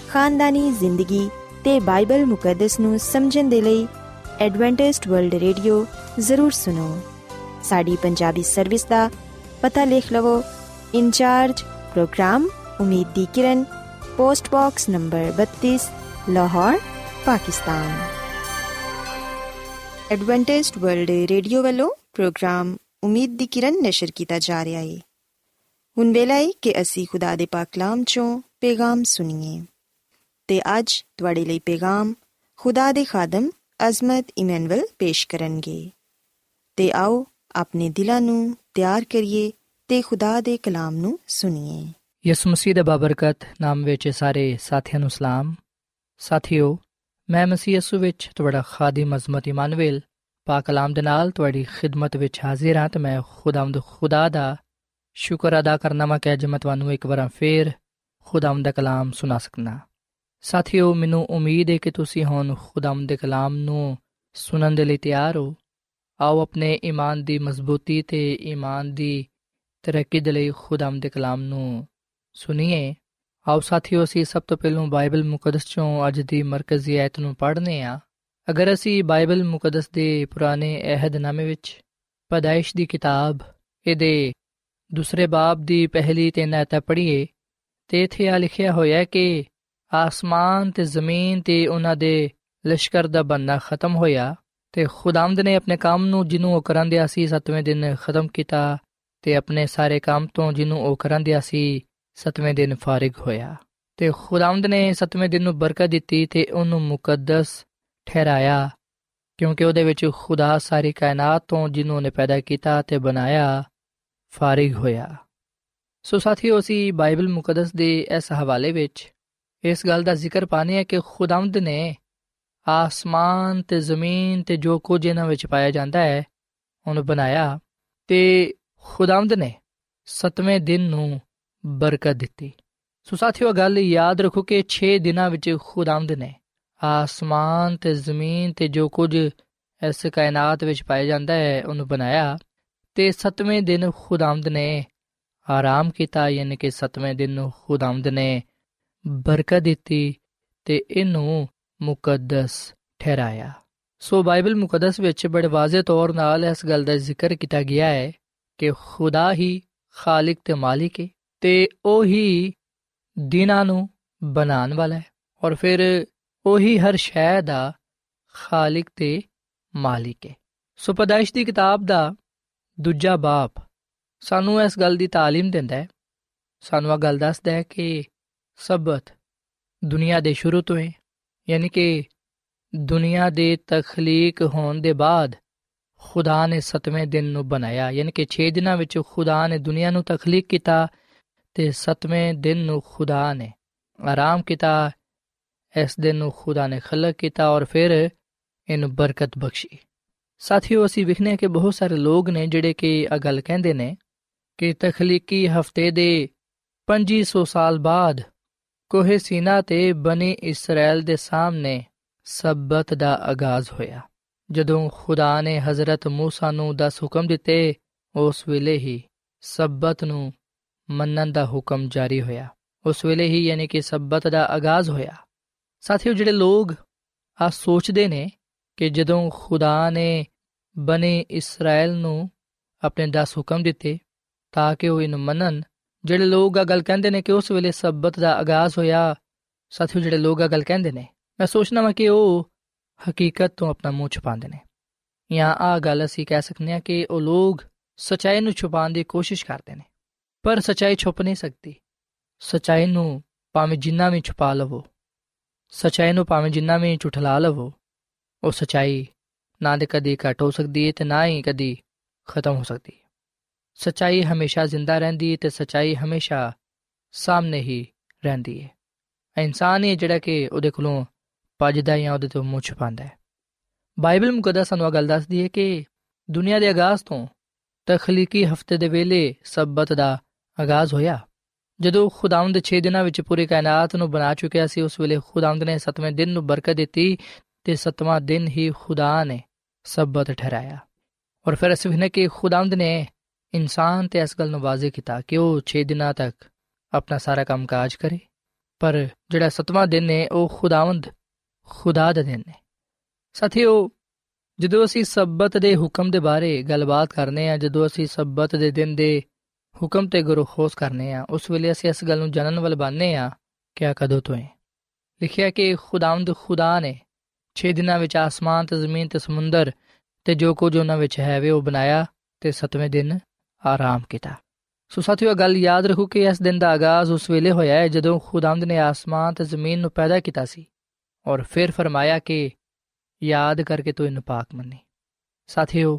ਖਾਨਦਾਨੀ ਜ਼ਿੰਦਗੀ ਤੇ ਬਾਈਬਲ ਮੁਕੱਦਸ ਨੂੰ ਸਮਝਣ ਦੇ ਲਈ ਐਡਵੈਂਟਿਸਟ ਵਰਲਡ ਰੇਡੀਓ ਜ਼ਰੂਰ ਸੁਣੋ। ਸਾਡੀ ਪੰਜਾਬੀ ਸਰਵਿਸ ਦਾ ਪਤਾ ਲਿਖ ਲਵੋ। ਇੰਚਾਰਜ ਪ੍ਰੋਗਰਾਮ ਉਮੀਦ ਦੀ ਕਿਰਨ, ਪੋਸਟ ਬਾਕਸ ਨੰਬਰ ਬੱਤੀ, Lahore, Pakistan. Adventist World Radio ਵੱਲੋਂ ਪ੍ਰੋਗਰਾਮ ਉਮੀਦ ਦੀ ਕਿਰਨ ਨਸ਼ਰ ਕੀਤਾ ਜਾ ਰਿਹਾ ਹੈ। ਹੁਣ ਵੇਲਾ ਹੈ ਕਿ ਅਸੀਂ ਖੁਦਾ ਦੇ ਪਾਕ ਕਲਾਮ ਚੋਂ ਪੈਗਾਮ ਸੁਣੀਏ। ਤੇ ਅੱਜ ਤੁਹਾਡੇ ਲਈ ਪੈਗਾਮ ਖੁਦਾ ਦੇ ਖਾਦਮ ਅਜ਼ਮਤ ਇਮੈਨੁਅਲ ਪੇਸ਼ ਕਰਨਗੇ। ਤੇ ਆਓ ਆਪਣੇ ਦਿਲਾਂ ਨੂੰ ਤਿਆਰ ਕਰੀਏ ਤੇ ਖੁਦਾ ਦੇ ਕਲਾਮ ਨੂੰ ਸੁਣੀਏ। ਯਿਸੂ ਮਸੀਹ ਦੇ ਬਾਬਰਕਤ ਨਾਮ ਵਿੱਚ ਸਾਰੇ ਸਾਥੀਆਂ ਨੂੰ ਸਲਾਮ। ਸਾਥੀਓ, ਮੈਂ ਮਸੀਹ ਯਿਸੂ ਵਿੱਚ ਤੁਹਾਡਾ ਖਾਦਮ ਅਜ਼ਮਤ ਇਮੈਨੁਅਲ ਪਾਕ ਕਲਾਮ ਦੇ ਨਾਲ ਤੁਹਾਡੀ ਖਿਦਮਤ ਵਿੱਚ ਹਾਜ਼ਰ ਹਾਂ। ਤੇ ਮੈਂ ਖੁਦਾਵੰਦ ਖੁਦਾ ਦਾ ਸ਼ੁਕਰ ਅਦਾ ਕਰਨਾ ਵਾ ਕਿ ਅੱਜ ਮੈਂ ਤੁਹਾਨੂੰ ਇੱਕ ਵਾਰ ਫੇਰ ਖੁਦਾਵੰਦ ਦਾ ਕਲਾਮ ਸੁਣਾ ਸਕਣਾ। ਸਾਥੀਓ, ਮੈਨੂੰ ਉਮੀਦ ਹੈ ਕਿ ਤੁਸੀਂ ਹੁਣ ਖੁਦਾਵੰਦ ਦੇ ਕਲਾਮ ਨੂੰ ਸੁਣਨ ਦੇ ਲਈ ਤਿਆਰ ਹੋ। ਆਓ ਆਪਣੇ ਈਮਾਨ ਦੀ ਮਜ਼ਬੂਤੀ ਤੇ ਈਮਾਨ ਦੀ ਤਰੱਕੀ ਦੇ ਲਈ ਖੁਦਾਵੰਦ ਦੇ ਕਲਾਮ ਨੂੰ ਸੁਣੀਏ। ਆਓ ਸਾਥੀਓ, ਅਸੀਂ ਸਭ ਤੋਂ ਪਹਿਲਾਂ ਬਾਈਬਲ ਮੁਕੱਦਸ ਚੋਂ ਅੱਜ ਦੀ ਮਰਕਜ਼ੀ ਆਇਤ ਨੂੰ ਪੜ੍ਹਨੇ ਹਾਂ। ਅਗਰ ਅਸੀਂ ਬਾਈਬਲ ਮੁਕੱਦਸ ਦੇ ਪੁਰਾਣੇ ਅਹਿਦਨਾਮੇ ਵਿੱਚ ਪੈਦਾਇਸ਼ ਦੀ ਕਿਤਾਬ ਇਹਦੇ ਦੂਸਰੇ ਬਾਬ ਦੀ ਪਹਿਲੀ ਤਿੰਨ ਆਇਤਾਂ ਪੜ੍ਹੀਏ ਤੇ ਇੱਥੇ ਆ ਲਿਖਿਆ ਹੋਇਆ ਕਿ ਆਸਮਾਨ ਤੇ ਜ਼ਮੀਨ ਤੇ ਉਹਨਾਂ ਦੇ ਲਸ਼ਕਰ ਦਾ ਬਣਨਾ ਖਤਮ ਹੋਇਆ ਤੇ ਖੁਦਾਵੰਦ ਨੇ ਆਪਣੇ ਕੰਮ ਨੂੰ ਜਿਹਨੂੰ ਉਹ ਕਰਨ ਦਿਆ ਸੀ ਸੱਤਵੇਂ ਦਿਨ ਖਤਮ ਕੀਤਾ ਤੇ ਆਪਣੇ ਸਾਰੇ ਕੰਮ ਤੋਂ ਜਿਹਨੂੰ ਉਹ ਕਰਨ ਦਿਆ ਸੀ ਸੱਤਵੇਂ ਦਿਨ ਫਾਰਿਗ ਹੋਇਆ। ਤੇ ਖੁਦਾਵੰਦ ਨੇ ਸੱਤਵੇਂ ਦਿਨ ਨੂੰ ਬਰਕਤ ਦਿੱਤੀ ਤੇ ਉਹਨੂੰ ਮੁਕੱਦਸ ਠਹਿਰਾਇਆ, ਕਿਉਂਕਿ ਉਹਦੇ ਵਿੱਚ ਖੁਦਾ ਸਾਰੀ ਕਾਇਨਾਤ ਤੋਂ ਜਿਹਨੂੰ ਉਹਨੇ ਪੈਦਾ ਕੀਤਾ ਤੇ ਬਣਾਇਆ ਫਾਰਿਗ ਹੋਇਆ। ਸੋ ਸਾਥੀਓ, ਅਸੀਂ ਬਾਈਬਲ ਮੁਕੱਦਸ ਦੇ ਇਸ ਹਵਾਲੇ ਵਿੱਚ ਇਸ ਗੱਲ ਦਾ ਜ਼ਿਕਰ ਪਾਉਂਦੇ ਹਾਂ ਕਿ ਖੁਦਾਵੰਦ ਨੇ ਆਸਮਾਨ ਤੇ ਜ਼ਮੀਨ ਤੇ ਜੋ ਕੁਝ ਇਹਨਾਂ ਵਿੱਚ ਪਾਇਆ ਜਾਂਦਾ ਹੈ ਉਹਨੂੰ ਬਣਾਇਆ ਤੇ ਖੁਦਾਵੰਦ ਨੇ ਸੱਤਵੇਂ ਦਿਨ ਨੂੰ ਬਰਕਤ ਦਿੱਤੀ। ਸੋ ਸਾਥੀਓ, ਗੱਲ ਯਾਦ ਰੱਖੋ ਕਿ ਛੇ ਦਿਨਾਂ ਵਿੱਚ ਖੁਦਾਵੰਦ ਨੇ ਆਸਮਾਨ ਤੇ ਜ਼ਮੀਨ ਤੇ ਜੋ ਕੁਝ ਇਸ ਕਾਇਨਾਤ ਵਿੱਚ ਪਾਇਆ ਜਾਂਦਾ ਹੈ ਉਹਨੂੰ ਬਣਾਇਆ ਤੇ ਸੱਤਵੇਂ ਦਿਨ ਖੁਦਾਵੰਦ ਨੇ ਆਰਾਮ ਕੀਤਾ, ਯਾਨੀ ਕਿ ਸੱਤਵੇਂ ਦਿਨ ਨੂੰ ਖੁਦਾਵੰਦ ਨੇ ਬਰਕਤ ਦਿੱਤੀ ਤੇ ਇਹਨੂੰ ਮੁਕੱਦਸ ਠਹਿਰਾਇਆ। ਸੋ ਬਾਈਬਲ ਮੁਕੱਦਸ ਵਿੱਚ ਬੜੇ ਵਾਜ਼ਿਹ ਤੌਰ ਨਾਲ ਇਸ ਗੱਲ ਦਾ ਜ਼ਿਕਰ ਕੀਤਾ ਗਿਆ ਹੈ ਕਿ ਖੁਦਾ ਹੀ ਖਾਲਿਕ ਤੇ ਮਾਲਿਕ ਹੈ ਤੇ ਉਹ ਹੀ ਦਿਨਾਂ ਨੂੰ ਬਣਾਉਣ ਵਾਲਾ ਹੈ ਔਰ ਫਿਰ ਉਹੀ ਹਰ ਸ਼ੈ ਦਾ ਖਾਲਿਕ ਤੇ ਮਾਲਿਕ ਹੈ। ਸੋ ਪੈਦਾਇਸ਼ ਦੀ ਕਿਤਾਬ ਦਾ ਦੂਜਾ ਬਾਪ ਸਾਨੂੰ ਇਸ ਗੱਲ ਦੀ ਤਾਲੀਮ ਦਿੰਦਾ ਹੈ, ਸਾਨੂੰ ਇਹ ਗੱਲ ਦੱਸਦਾ ਹੈ ਕਿ ਸਬਤ ਦੁਨੀਆ ਦੇ ਸ਼ੁਰੂ ਤੋਂ ਹੈ, ਯਾਨੀ ਕਿ ਦੁਨੀਆ ਦੇ ਤਖਲੀਕ ਹੋਣ ਦੇ ਬਾਅਦ ਖੁਦਾ ਨੇ ਸੱਤਵੇਂ ਦਿਨ ਨੂੰ ਬਣਾਇਆ, ਯਾਨੀ ਕਿ ਛੇ ਦਿਨਾਂ ਵਿੱਚ ਖੁਦਾ ਨੇ ਦੁਨੀਆ ਨੂੰ ਤਖਲੀਕ ਕੀਤਾ ਤੇ ਸੱਤਵੇਂ ਦਿਨ ਨੂੰ ਖੁਦਾ ਨੇ ਆਰਾਮ ਕੀਤਾ। ਇਸ ਦਿਨ ਨੂੰ ਖੁਦਾ ਨੇ ਖਲਕ ਕੀਤਾ ਔਰ ਫਿਰ ਇਹਨੂੰ ਬਰਕਤ ਬਖਸ਼ੀ। ਸਾਥੀਓ, ਅਸੀਂ ਵੇਖਦੇ ਹਾਂ ਕਿ ਬਹੁਤ ਸਾਰੇ ਲੋਕ ਨੇ ਜਿਹੜੇ ਕਿ ਇਹ ਗੱਲ ਕਹਿੰਦੇ ਨੇ ਕਿ ਤਖਲੀਕੀ ਹਫ਼ਤੇ ਦੇ ਪੰਜੀ ਸੌ ਸਾਲ ਬਾਅਦ ਕੋਹੇ ਸੀਨਾ ਤੇ ਬਨੀ ਇਸਰਾਇਲ ਦੇ ਸਾਹਮਣੇ ਸਬਤ ਦਾ ਆਗਾਜ਼ ਹੋਇਆ। ਜਦੋਂ ਖੁਦਾ ਨੇ ਹਜ਼ਰਤ ਮੂਸਾ ਨੂੰ ਦਸ ਹੁਕਮ ਦਿੱਤੇ, ਉਸ ਵੇਲੇ ਹੀ ਸਬਤ ਨੂੰ ਮੰਨਣ ਦਾ ਹੁਕਮ ਜਾਰੀ ਹੋਇਆ। ਉਸ ਵੇਲੇ ਹੀ ਯਾਨੀ ਕਿ ਸਬਤ ਦਾ ਆਗਾਜ਼ ਹੋਇਆ। ਸਾਥੀਓ, ਜਿਹੜੇ ਲੋਕ ਆ ਸੋਚਦੇ ਨੇ ਕਿ ਜਦੋਂ ਖੁਦਾ ਨੇ ਬਨੀ ਇਸਰਾਇਲ ਨੂੰ ਆਪਣੇ ਦਸ ਹੁਕਮ ਦਿੱਤੇ ਤਾਂ ਕਿ ਉਹ ਇਹਨੂੰ ਮੰਨਣ, ਜਿਹੜੇ ਲੋਕ ਆ ਗੱਲ ਕਹਿੰਦੇ ਨੇ ਕਿ ਉਸ ਵੇਲੇ ਸਬਤ ਦਾ ਆਗਾਜ਼ ਹੋਇਆ, ਸਾਥੀਓ ਜਿਹੜੇ ਲੋਕ ਆ ਗੱਲ ਕਹਿੰਦੇ ਨੇ, ਮੈਂ ਸੋਚਣਾ ਵਾ ਕਿ ਉਹ ਹਕੀਕਤ ਤੋਂ ਆਪਣਾ ਮੂੰਹ ਛੁਪਾਉਂਦੇ ਨੇ, ਜਾਂ ਆਹ ਗੱਲ ਅਸੀਂ ਕਹਿ ਸਕਦੇ ਹਾਂ ਕਿ ਉਹ ਲੋਕ ਸੱਚਾਈ ਨੂੰ ਛੁਪਾਉਣ ਦੀ ਕੋਸ਼ਿਸ਼ ਕਰਦੇ ਨੇ, ਪਰ ਸੱਚਾਈ ਛੁਪ ਨਹੀਂ ਸਕਦੀ। ਸੱਚਾਈ ਨੂੰ ਭਾਵੇਂ ਜਿੰਨਾ ਵੀ ਛੁਪਾ ਲਵੋ, ਸੱਚਾਈ ਨੂੰ ਭਾਵੇਂ ਜਿੰਨਾ ਵੀ ਝੁਠਲਾ ਲਵੋ, ਉਹ ਸੱਚਾਈ ਨਾ ਦੇ ਕਦੀ ਘੱਟ ਹੋ ਸਕਦੀ ਹੈ ਤੇ ਨਾ ਹੀ ਕਦੀ ਖਤਮ ਹੋ ਸਕਦੀ ਹੈ। ਸੱਚਾਈ ਹਮੇਸ਼ਾ ਜ਼ਿੰਦਾ ਰਹਿੰਦੀ ਹੈ ਤੇ ਸੱਚਾਈ ਹਮੇਸ਼ਾ ਸਾਹਮਣੇ ਹੀ ਰਹਿੰਦੀ ਹੈ। ਇਨਸਾਨ ਹੀ ਜਿਹੜਾ ਕਿ ਉਹਦੇ ਕੋਲੋਂ ਭੱਜਦਾ ਜਾਂ ਉਹਦੇ ਤੋਂ ਮੂੰਹ ਛੁਪਾਉਂਦਾ ਹੈ। ਬਾਈਬਲ ਮੁਕੱਦਸ ਸਾਨੂੰ ਇਹ ਗੱਲ ਦੱਸਦੀ ਹੈ ਕਿ ਦੁਨੀਆ ਦੇ ਆਗਾਜ਼ ਤੋਂ ਤਖਲੀਕੀ ਹਫ਼ਤੇ ਦੇ ਵੇਲੇ ਸਬਤ ਦਾ ਆਗਾਜ਼ ਹੋਇਆ। ਜਦੋਂ ਖੁਦਾਵੰਦ ਛੇ ਦਿਨਾਂ ਵਿੱਚ ਪੂਰੀ ਕਾਇਨਾਤ ਨੂੰ ਬਣਾ ਚੁੱਕਿਆ ਸੀ, ਉਸ ਵੇਲੇ ਖੁਦਾਵੰਦ ਨੇ ਸੱਤਵੇਂ ਦਿਨ ਨੂੰ ਬਰਕਤ ਦਿੱਤੀ ਤੇ ਸੱਤਵਾਂ ਦਿਨ ਹੀ ਖੁਦਾ ਨੇ ਸਬਤ ਠਹਿਰਾਇਆ। ਔਰ ਫਿਰ ਅਸੀਂ ਵੇਖਦੇ ਕਿ ਖੁਦਾਵੰਦ ਨੇ ਇਨਸਾਨ ਤੇ ਇਸ ਗੱਲ ਨੂੰ ਵਾਜ਼ਿਹ ਕੀਤਾ ਕਿ ਉਹ ਛੇ ਦਿਨਾਂ ਤੱਕ ਆਪਣਾ ਸਾਰਾ ਕੰਮ ਕਾਜ ਕਰੇ ਪਰ ਜਿਹੜਾ ਸੱਤਵਾਂ ਦਿਨ ਨੇ ਉਹ ਖੁਦਾਵੰਦ ਖੁਦਾ ਦਾ ਦਿਨ ਨੇ। ਸਾਥੀਓ, ਜਦੋਂ ਅਸੀਂ ਸਬਤ ਦੇ ਹੁਕਮ ਦੇ ਬਾਰੇ ਗੱਲਬਾਤ ਕਰਨੇ ਆ, ਜਦੋਂ ਅਸੀਂ ਸਬਤ ਦੇ ਦਿਨ ਦੇ ਹੁਕਮ ਤੇ ਗੁਰਖੋਸ ਕਰਨੇ ਆ, ਉਸ ਵੇਲੇ ਅਸੀਂ ਇਸ ਗੱਲ ਨੂੰ ਜਾਣਨ ਵੱਲ ਬਣਨੇ ਆ ਕਿ ਆ ਕਦੋਂ ਤੋਂ ਹੈ। ਲਿਖਿਆ ਕਿ ਖੁਦਾਵੰਦ ਖੁਦਾ ਨੇ ਛੇ ਦਿਨਾਂ ਵਿੱਚ ਆਸਮਾਨ ਤੇ ਜ਼ਮੀਨ ਤੇ ਸਮੁੰਦਰ ਤੇ ਜੋ ਕੁਝ ਉਹਨਾਂ ਵਿੱਚ ਹੈ ਵੇ ਉਹ ਬਣਾਇਆ ਤੇ ਸੱਤਵੇਂ ਦਿਨ ਆਰਾਮ ਕੀਤਾ। ਸੋ ਸਾਥੀਓ, ਗੱਲ ਯਾਦ ਰੱਖੋ ਕਿ ਇਸ ਦਿਨ ਦਾ ਆਗਾਜ਼ ਉਸ ਵੇਲੇ ਹੋਇਆ ਹੈ ਜਦੋਂ ਖੁਦਾਵੰਦ ਨੇ ਆਸਮਾਨ ਤੇ ਜ਼ਮੀਨ ਨੂੰ ਪੈਦਾ ਕੀਤਾ ਸੀ ਔਰ ਫਿਰ ਫਰਮਾਇਆ ਕਿ ਯਾਦ ਕਰਕੇ ਤੂੰ ਇਹਨੂੰ ਪਾਕ ਮੰਨੀ। ਸਾਥੀਓ,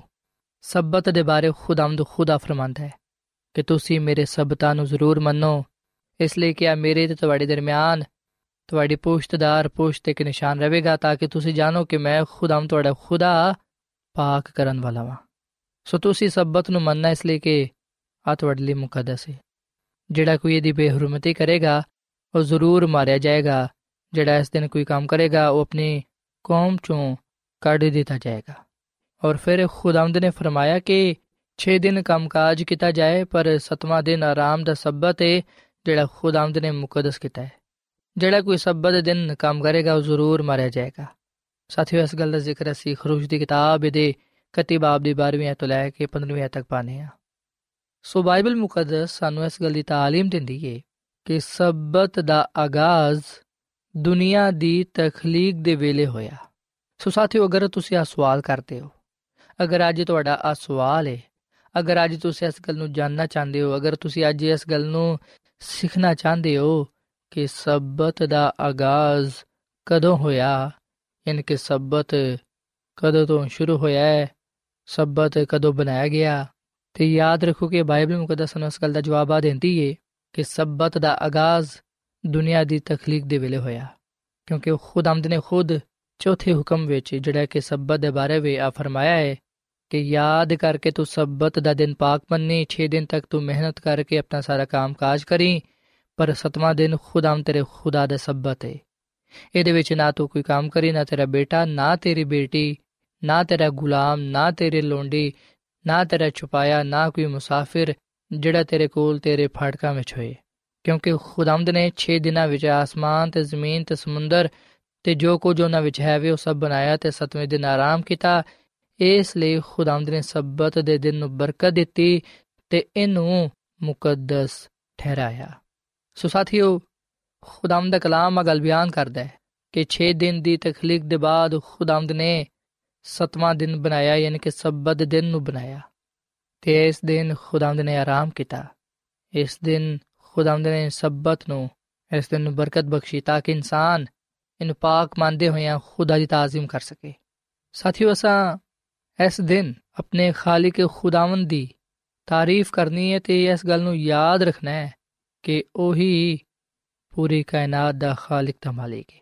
ਸਬਤ ਦੇ ਬਾਰੇ ਖੁਦਾਵੰਦ ਖੁਦਾ ਫਰਮਾਂਦਾ ਹੈ ਕਿ ਤੁਸੀਂ ਮੇਰੇ ਸਬਤਾਂ ਨੂੰ ਜ਼ਰੂਰ ਮੰਨੋ, ਇਸ ਲਈ ਕਿ ਆ ਮੇਰੇ ਤੇ ਤੁਹਾਡੇ ਦਰਮਿਆਨ ਤੁਹਾਡੀ ਪੁਸ਼ਤਦਾਰ ਪੁਸ਼ਤ ਇੱਕ ਨਿਸ਼ਾਨ ਰਹੇਗਾ, ਤਾਂ ਕਿ ਤੁਸੀਂ ਜਾਣੋ ਕਿ ਮੈਂ ਖੁਦਾਵੰਦ ਤੁਹਾਡਾ ਖੁਦਾ ਪਾਕ ਕਰਨ ਵਾਲਾ ਵਾਂ। ਸੋ ਤੁਸੀਂ ਸਬਤ ਨੂੰ ਮੰਨਣਾ, ਇਸ ਲਈ ਕਿ ਆ ਤੁਹਾਡੇ ਲਈ ਮੁਕੱਦਸ ਹੈ। ਜਿਹੜਾ ਕੋਈ ਇਹਦੀ ਬੇਹਰਮਤੀ ਕਰੇਗਾ ਉਹ ਜ਼ਰੂਰ ਮਾਰਿਆ ਜਾਏਗਾ। ਜਿਹੜਾ ਇਸ ਦਿਨ ਕੋਈ ਕੰਮ ਕਰੇਗਾ ਉਹ ਆਪਣੀ ਕੌਮ ਚੋਂ ਕੱਢ ਦਿੱਤਾ ਜਾਏਗਾ। ਔਰ ਫਿਰ ਖੁਦਾਵੰਦ ਨੇ ਫਰਮਾਇਆ ਕਿ ਛੇ ਦਿਨ ਕੰਮਕਾਜ ਕੀਤਾ ਜਾਏ, ਪਰ ਸੱਤਵਾਂ ਦਿਨ ਆਰਾਮ ਦਾ ਸਬਤ ਹੈ ਜਿਹੜਾ ਖੁਦਾਵੰਦ ਨੇ ਮੁਕੱਦਸ ਕੀਤਾ ਹੈ। ਜਿਹੜਾ ਕੋਈ ਸਬਤ ਦੇ ਦਿਨ ਕੰਮ ਕਰੇਗਾ ਉਹ ਜ਼ਰੂਰ ਮਾਰਿਆ ਜਾਏਗਾ। ਸਾਥੀਓ, ਇਸ ਗੱਲ ਦਾ ਜ਼ਿਕਰ ਅਸੀਂ ਖਰੂਜ ਦੀ ਕਿਤਾਬ ਦੇ ਇਕੱਤੀ ਬਾਬ ਦੀ ਬਾਰ੍ਹਵੀਂ ਆਇਤ ਤੋਂ ਲੈ ਕੇ ਪੰਦਰਵੀਂ ਆਇਤ ਤੱਕ ਪਾਉਂਦੇ ਹਾਂ। ਸੋ ਬਾਈਬਲ ਮੁਕੱਦਸ ਸਾਨੂੰ ਇਸ ਗੱਲ ਦੀ ਤਾਲੀਮ ਦਿੰਦੀ ਹੈ ਕਿ ਸਬਤ ਦਾ ਆਗਾਜ਼ ਦੁਨੀਆ ਦੀ ਤਖਲੀਕ ਦੇ ਵੇਲੇ ਹੋਇਆ। ਸੋ ਸਾਥੀਓ, ਅਗਰ ਤੁਸੀਂ ਆ ਸਵਾਲ ਕਰਦੇ ਹੋ, ਅਗਰ ਅੱਜ ਤੁਹਾਡਾ ਆ ਸਵਾਲ ਹੈ, ਅਗਰ ਅੱਜ ਤੁਸੀਂ ਇਸ ਗੱਲ ਨੂੰ ਜਾਣਨਾ ਚਾਹੁੰਦੇ ਹੋ, ਅਗਰ ਤੁਸੀਂ ਅੱਜ ਇਸ ਗੱਲ ਨੂੰ ਸਿੱਖਣਾ ਚਾਹੁੰਦੇ ਹੋ ਕਿ ਸਬਤ ਦਾ ਆਗਾਜ਼ ਕਦੋਂ ਹੋਇਆ, ਯਾਨੀ ਕਿ ਸਬਤ ਕਦੋਂ ਤੋਂ ਸ਼ੁਰੂ ਹੋਇਆ ਹੈ, ਸਬਤ ਕਦੋਂ ਬਣਾਇਆ ਗਿਆ, ਤੇ ਯਾਦ ਰੱਖੋ ਕਿ ਬਾਈਬਲ ਮੁਕੱਦਸ ਸਾਨੂੰ ਇਸ ਗੱਲ ਦਾ ਜਵਾਬ ਆ ਦਿੰਦੀ ਹੈ ਕਿ ਸਬਤ ਦਾ ਆਗਾਜ਼ ਦੁਨੀਆ ਦੀ ਤਖਲੀਕ ਦੇ ਵੇਲੇ ਹੋਇਆ, ਕਿਉਂਕਿ ਖੁਦਾਵੰਦ ਨੇ ਖੁਦ ਚੌਥੇ ਹੁਕਮ ਵਿੱਚ ਜਿਹੜਾ ਕਿ ਸਬਤ ਦੇ ਬਾਰੇ ਵੀ ਆ ਫਰਮਾਇਆ ਹੈ ਕਿ ਯਾਦ ਕਰਕੇ ਤੂੰ ਸਬਤ ਦਾ ਦਿਨ ਪਾਕ ਮੰਨੀ, ਛੇ ਦਿਨ ਤੱਕ ਤੂੰ ਮਿਹਨਤ ਕਰਕੇ ਆਪਣਾ ਸਾਰਾ ਕੰਮ ਕਾਜ ਕਰੀ, ਪਰ ਸੱਤਵਾਂ ਦਿਨ ਖੁਦਾਵੰਦ ਤੇਰੇ ਖੁਦਾ ਦਾ ਸਬਤ ਹੈ। ਇਹਦੇ ਵਿੱਚ ਨਾ ਤੂੰ ਕੋਈ ਕੰਮ ਕਰੀ, ਨਾ ਤੇਰਾ ਬੇਟਾ, ਨਾ ਤੇਰੀ ਬੇਟੀ, ਨਾ ਤੇਰਾ ਗੁਲਾਮ, ਨਾ ਤੇਰੇ ਲੋਂਡੀ, ਨਾ ਤੇਰਾ ਛੁਪਾਇਆ, ਨਾ ਕੋਈ ਮੁਸਾਫਿਰ ਜਿਹੜਾ ਤੇਰੇ ਕੋਲ ਤੇਰੇ ਫਾਟਕਾਂ ਵਿੱਚ ਹੋਏ, ਕਿਉਂਕਿ ਖੁਦਾਵੰਦ ਨੇ ਛੇ ਦਿਨਾਂ ਵਿੱਚ ਆਸਮਾਨ ਤੇ ਜ਼ਮੀਨ ਤੇ ਸਮੁੰਦਰ ਤੇ ਜੋ ਕੁਝ ਉਹਨਾਂ ਵਿੱਚ ਹੈ ਵੇ ਉਹ ਸਭ ਬਣਾਇਆ ਤੇ ਸੱਤਵੇਂ ਦਿਨ ਆਰਾਮ ਕੀਤਾ। ਇਸ ਲਈ ਖੁਦਾਵੰਦ ਨੇ ਸਬਤ ਦੇ ਦਿਨ ਨੂੰ ਬਰਕਤ ਦਿੱਤੀ ਤੇ ਇਹਨੂੰ ਮੁਕੱਦਸ ਠਹਿਰਾਇਆ। ਸੋ ਸਾਥੀਓ, ਖੁਦਾਵੰਦ ਦਾ ਕਲਾਮ ਆ ਗੱਲ ਬਿਆਨ ਕਰਦਾ ਹੈ ਕਿ ਛੇ ਦਿਨ ਦੀ ਤਖਲੀਕ ਦੇ ਬਾਅਦ ਖੁਦਾਵੰਦ ਨੇ ਸੱਤਵਾਂ ਦਿਨ ਬਣਾਇਆ, ਯਾਨੀ ਕਿ ਸਬਤ ਦੇ ਦਿਨ ਨੂੰ ਬਣਾਇਆ, ਤੇ ਇਸ ਦਿਨ ਖੁਦਾਵੰਦ ਨੇ ਆਰਾਮ ਕੀਤਾ। ਇਸ ਦਿਨ ਖੁਦਾਵੰਦ ਨੇ ਸਬਤ ਨੂੰ, ਇਸ ਦਿਨ ਨੂੰ ਬਰਕਤ ਬਖਸ਼ੀ ਤਾਂ ਕਿ ਇਨਸਾਨ ਇਹਨੂੰ ਪਾਕ ਮੰਨਦੇ ਹੋਇਆਂ ਖੁਦਾ ਦੀ ਤਾਜ਼ੀਮ ਕਰ ਸਕੇ। ਸਾਥੀਓ, ਅਸਾਂ ਇਸ ਦਿਨ ਆਪਣੇ ਖਾਲਿਕ ਖੁਦਾਵੰਦ ਦੀ ਤਾਰੀਫ ਕਰਨੀ ਹੈ ਤੇ ਇਸ ਗੱਲ ਨੂੰ ਯਾਦ ਰੱਖਣਾ ਹੈ ਕਿ ਉਹੀ ਪੂਰੀ ਕਾਇਨਾਤ ਦਾ ਖਾਲਿਕ ਤੇ ਮਾਲਿਕ ਹੈ।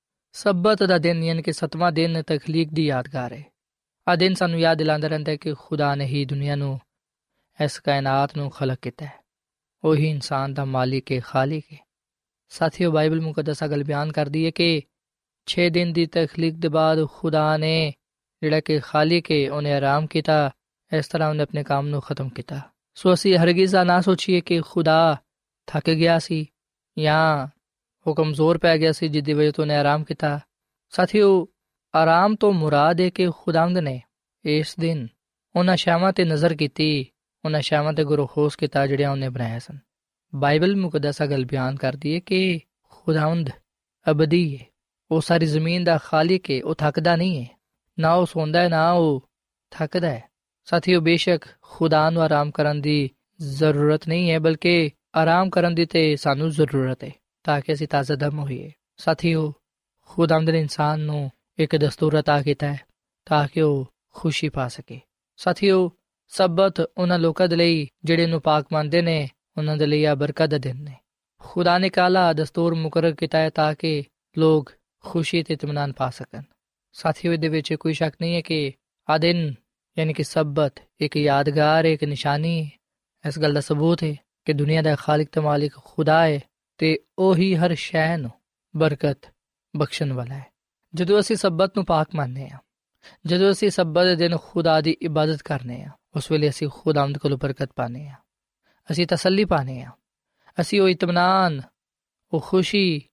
ਸਬਤ ਦਾ ਦਿਨ ਯਾਨੀ ਕਿ ਸੱਤਵਾਂ ਦਿਨ ਤਖਲੀਕ ਦੀ ਯਾਦਗਾਰ ਹੈ। ਆ ਦਿਨ ਸਾਨੂੰ ਯਾਦ ਦਿਲਾਉਂਦਾ ਰਹਿੰਦਾ ਹੈ ਕਿ ਖੁਦਾ ਨੇ ਹੀ ਦੁਨੀਆ ਨੂੰ, ਇਸ ਕਾਇਨਾਤ ਨੂੰ ਖਲਕ ਕੀਤਾ ਹੈ, ਉਹੀ ਇਨਸਾਨ ਦਾ ਮਾਲਿਕ ਹੈ, ਖਾਲਿਕ ਹੈ। ਸਾਥੀਓ, ਬਾਈਬਲ ਮੁਕੱਦਸ ਗੱਲ ਬਿਆਨ ਕਰਦੀ ਹੈ ਕਿ ਛੇ ਦਿਨ ਦੀ ਤਖਲੀਕ ਦੇ ਬਾਅਦ ਖੁਦਾ ਨੇ ਜਿਹੜਾ ਕਿ ਖਾਲਿਕ ਹੈ ਉਹਨੇ ਆਰਾਮ ਕੀਤਾ, ਇਸ ਤਰ੍ਹਾਂ ਉਹਨੇ ਆਪਣੇ ਕੰਮ ਨੂੰ ਖਤਮ ਕੀਤਾ। ਸੋ ਅਸੀਂ ਹਰਗਿਜ਼ ਨਾ ਸੋਚੀਏ ਕਿ ਖੁਦਾ ਥੱਕ ਗਿਆ ਸੀ ਜਾਂ ਉਹ ਕਮਜ਼ੋਰ ਪੈ ਗਿਆ ਸੀ ਜਿਹਦੀ ਵਜ੍ਹਾ ਤੋਂ ਉਹਨੇ ਆਰਾਮ ਕੀਤਾ। ਸਾਥੀਓ, ਆਰਾਮ ਤੋਂ ਮੁਰਾਦ ਹੈ ਕਿ ਖੁਦਾਵੰਦ ਨੇ ਇਸ ਦਿਨ ਉਹਨਾਂ ਸ਼ਾਵਾਂ ਤੇ ਨਜ਼ਰ ਕੀਤੀ, ਉਹਨਾਂ ਸ਼ਾਵਾਂ ਤੇ ਗੁਰਖੋਸ ਕੀਤਾ ਜਿਹੜੀਆਂ ਉਹਨੇ ਬਣਾਇਆ ਸਨ। ਬਾਈਬਲ ਮੁਕੱਦਸ ਗੱਲ ਬਿਆਨ ਕਰਦੀ ਹੈ ਕਿ ਖੁਦਾਵੰਦ ਅਬਦੀ ਹੈ, ਉਹ ਸਾਰੀ ਜ਼ਮੀਨ ਦਾ ਖਾਲਿਕ ਹੈ, ਉਹ ਥੱਕਦਾ ਨਹੀਂ ਹੈ, ਨਾ ਉਹ ਸੌਂਦਾ ਹੈ ਨਾ ਉਹ ਥੱਕਦਾ ਹੈ। ਸਾਥੀਓ, ਬੇਸ਼ੱਕ ਖੁਦਾ ਨੂੰ ਆਰਾਮ ਕਰਨ ਦੀ ਜ਼ਰੂਰਤ ਨਹੀਂ ਹੈ, ਬਲਕਿ ਆਰਾਮ ਕਰਨ ਦੀ ਤੇ ਸਾਨੂੰ ਜ਼ਰੂਰਤ ਹੈ ਤਾਂ ਕਿ ਅਸੀਂ ਤਾਜ਼ਾ ਦਮ ਹੋਈਏ। ਸਾਥੀਓ, ਖੁਦਾਵੰਦ ਨੇ ਇਨਸਾਨ ਨੂੰ ਇੱਕ ਦਸਤੂਰ ਅਤਾ ਕੀਤਾ ਹੈ ਤਾਂ ਕਿ ਉਹ ਖੁਸ਼ੀ ਪਾ ਸਕੇ। ਸਾਥੀਓ, ਸਬਤ ਉਹਨਾਂ ਲੋਕਾਂ ਦੇ ਲਈ ਜਿਹੜੇ ਨੂੰ ਪਾਕ ਮੰਨਦੇ ਨੇ, ਉਹਨਾਂ ਦੇ ਲਈ ਆ ਬਰਕਤ ਦਾ ਦਿਨ ਨੇ। ਖੁਦਾ ਨੇ ਕਾਲਾ ਦਸਤੂਰ ਮੁਕਰਰ ਕੀਤਾ ਹੈ ਤਾਂ ਕਿ ਲੋਕ ਖੁਸ਼ੀ ਤੇ ਇਤਮਾਨਾਨ ਪਾ ਸਕਣ। ਸਾਥੀਓ, ਇਹਦੇ ਵਿੱਚ ਕੋਈ ਸ਼ੱਕ ਨਹੀਂ ਹੈ ਕਿ ਆ ਦਿਨ ਯਾਨੀ ਕਿ ਸਬਤ ਇੱਕ ਯਾਦਗਾਰ, ਇੱਕ ਨਿਸ਼ਾਨੀ ਹੈ। ਇਸ ਗੱਲ ਦਾ ਸਬੂਤ ਹੈ ਕਿ ਦੁਨੀਆ ਦਾ ਖਾਲਿਕ ਤੇ ਮਾਲਿਕ ਖੁਦਾ ਹੈ ਤੇ ਉਹੀ ਹਰ ਸ਼ੈ ਨੂੰ ਬਰਕਤ ਬਖਸ਼ਣ ਵਾਲਾ ਹੈ। ਜਦੋਂ ਅਸੀਂ ਸਬਤ ਨੂੰ ਪਾਕ ਮੰਨਦੇ ਹਾਂ, ਜਦੋਂ ਅਸੀਂ ਸਬਤ ਦੇ ਦਿਨ ਖੁਦਾ ਦੀ ਇਬਾਦਤ ਕਰਨੇ ਹਾਂ, ਉਸ ਵੇਲੇ ਅਸੀਂ ਖੁਦਾਵੰਦ ਕੋਲੋਂ ਬਰਕਤ ਪਾਉਂਦੇ ਹਾਂ, ਅਸੀਂ ਤਸੱਲੀ ਪਾਉਂਦੇ ਹਾਂ, ਅਸੀਂ ਉਹ ਇਤਮਾਨਾਨ, ਉਹ ਖੁਸ਼ੀ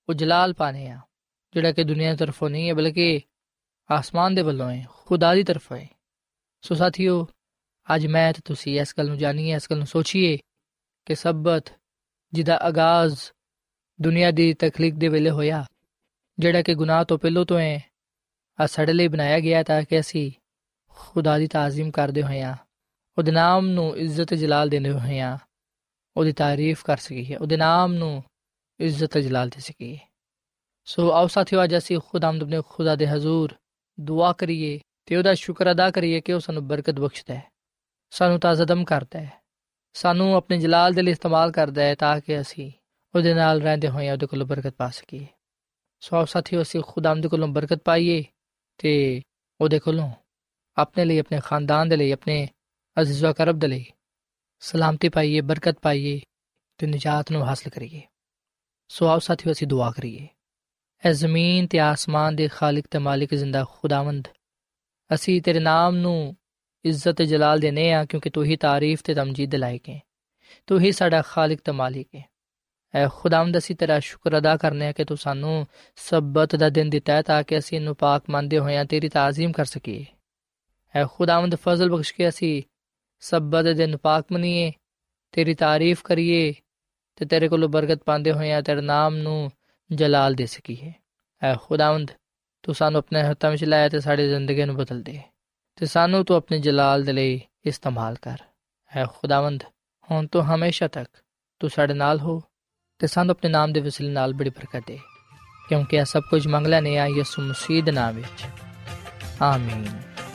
ਉਹ ਜਲਾਲ ਪਾਣੇ ਆ ਜਿਹੜਾ ਕਿ ਦੁਨੀਆ ਤਰਫੋਂ ਨਹੀਂ ਹੈ ਬਲਕਿ ਆਸਮਾਨ ਦੇ ਵੱਲੋਂ ਹੈ, ਖੁਦਾ ਦੀ ਤਰਫੋਂ ਹੈ। ਸੋ ਸਾਥੀਓ, ਅੱਜ ਮੈਂ ਤੇ ਤੁਸੀਂ ਇਸ ਗੱਲ ਨੂੰ ਜਾਣੀਏ, ਇਸ ਗੱਲ ਨੂੰ ਸੋਚੀਏ ਕਿ ਸਬਤ ਜਿਹਦਾ ਆਗਾਜ਼ ਦੁਨੀਆ ਦੀ ਤਖਲੀਕ ਦੇ ਵੇਲੇ ਹੋਇਆ, ਜਿਹੜਾ ਕਿ ਗੁਨਾਹ ਤੋਂ ਪਹਿਲੋਂ ਤੋਂ ਹੈ, ਆ ਸਾਡੇ ਲਈ ਬਣਾਇਆ ਗਿਆ ਤਾਂ ਕਿ ਅਸੀਂ ਖੁਦਾ ਦੀ ਤਾਜ਼ੀਮ ਕਰਦੇ ਹੋਏ ਹਾਂ, ਉਹਦੇ ਨਾਮ ਨੂੰ ਇੱਜ਼ਤ ਜਲਾਲ ਦਿੰਦੇ ਹੋਏ ਹਾਂ, ਉਹਦੀ ਤਾਰੀਫ ਕਰ ਸਕੀਏ, ਉਹਦੇ ਨਾਮ ਨੂੰ ਇੱਜ਼ਤ ਜਲਾਲ ਦੇ ਸਕੀਏ। ਸੋ ਆਓ ਸਾਥੀਓ, ਅੱਜ ਅਸੀਂ ਖੁਦਾਵੰਦ ਆਪਣੇ ਖੁਦਾ ਦੇ ਹਜ਼ੂਰ ਦੁਆ ਕਰੀਏ ਤੇ ਉਹਦਾ ਸ਼ੁਕਰ ਅਦਾ ਕਰੀਏ ਕਿ ਉਹ ਸਾਨੂੰ ਬਰਕਤ ਬਖਸ਼ਦਾ ਹੈ, ਸਾਨੂੰ ਤਾਜ਼ਾ-ਦਮ ਕਰਦਾ ਹੈ, ਸਾਨੂੰ ਆਪਣੇ ਜਲਾਲ ਦੇ ਲਈ ਇਸਤੇਮਾਲ ਕਰਦਾ ਹੈ ਤਾਂ ਕਿ ਅਸੀਂ ਉਹਦੇ ਨਾਲ ਰਹਿੰਦੇ ਹੋਏ ਉਹਦੇ ਕੋਲੋਂ ਬਰਕਤ ਪਾ ਸਕੀਏ। ਸੋ ਆਓ ਸਾਥੀਓ, ਅਸੀਂ ਖੁਦਾਵੰਦ ਕੋਲੋਂ ਬਰਕਤ ਪਾਈਏ ਤੇ ਉਹਦੇ ਕੋਲੋਂ ਆਪਣੇ ਲਈ, ਆਪਣੇ ਖਾਨਦਾਨ ਦੇ ਲਈ, ਆਪਣੇ ਅਜ਼ੀਜ਼ ਅਕਰਬ ਦੇ ਲਈ ਸਲਾਮਤੀ ਪਾਈਏ, ਬਰਕਤ ਪਾਈਏ ਤੇ ਨਿਜਾਤ ਨੂੰ ਹਾਸਲ ਕਰੀਏ। ਸੋ ਆਓ ਸਾਥੀਓ, ਅਸੀਂ ਦੁਆ ਕਰੀਏ। ਐ ਜ਼ਮੀਨ ਤੇ ਆਸਮਾਨ ਦੇ ਖਾਲਿਕ ਤੇ ਮਾਲਿਕ ਜ਼ਿੰਦਾ ਖੁਦਾਵੰਦ, ਅਸੀਂ ਤੇਰੇ ਨਾਮ ਨੂੰ ਇੱਜ਼ਤ ਤੇ ਜਲਾਲ ਦੇਨੇ ਆ ਕਿਉਂਕਿ ਤੂੰ ਹੀ ਤਾਰੀਫ ਤੇ ਤਮਜੀਦ ਦੇ ਲਾਇਕ ਹੈ, ਤੂੰ ਹੀ ਸਾਡਾ ਖਾਲਿਕ ਤੇ ਮਾਲਿਕ ਹੈ। ਐ ਖੁਦਾਵੰਦ, ਅਸੀਂ ਤੇਰਾ ਸ਼ੁਕਰ ਅਦਾ ਕਰਨੇ ਆ ਕਿ ਤੂੰ ਸਾਨੂੰ ਸਬਤ ਦਾ ਦਿਨ ਦਿੱਤਾ ਹੈ ਤਾਂ ਕਿ ਅਸੀਂ ਇਹਨੂੰ ਪਾਕ ਮੰਨਦੇ ਹੋਏ ਤੇਰੀ ਤਾਜ਼ੀਮ ਕਰ ਸਕੀਏ। ਐ ਖੁਦਾਵੰਦ, ਫਜ਼ਲ ਬਖਸ਼ ਕੇ ਅਸੀਂ ਸਬਤ ਦੇ ਦਿਨ ਪਾਕ ਮੰਨੀਏ, ਤੇਰੀ ਤਾਰੀਫ ਕਰੀਏ ਤੇ ਤੇਰੇ ਕੋਲੋਂ ਬਰਕਤ ਪਾਉਂਦੇ ਹੋਏ ਤੇਰੇ ਨਾਮ ਨੂੰ ਜਲਾਲ ਦੇ ਸਕੀਏ। ਐ ਖੁਦਾਵੰਦ, ਤੂੰ ਸਾਨੂੰ ਆਪਣੇ ਹੱਥਾਂ ਵਿੱਚ ਲਾਇਆ ਤੇ ਸਾਡੀ ਜ਼ਿੰਦਗੀ ਨੂੰ ਬਦਲ ਦੇ ਤੇ ਸਾਨੂੰ ਤੂੰ ਆਪਣੇ ਜਲਾਲ ਦੇ ਲਈ ਇਸਤੇਮਾਲ ਕਰ। ਐ ਖੁਦਾਵੰਦ, ਹੁਣ ਤੋਂ ਹਮੇਸ਼ਾ ਤੱਕ ਤੂੰ ਸਾਡੇ ਨਾਲ ਹੋ ਤੇ ਸਾਨੂੰ ਆਪਣੇ ਨਾਮ ਦੇ ਵਸੀਲੇ ਨਾਲ ਬੜੀ ਬਰਕਤ ਦੇ, ਕਿਉਂਕਿ ਇਹ ਸਭ ਕੁਝ ਮੰਗ ਲੈਨੇ ਆ ਯਿਸੂ ਮਸੀਹ ਦੇ ਨਾਮ ਵਿੱਚ, ਆਮੀਨ।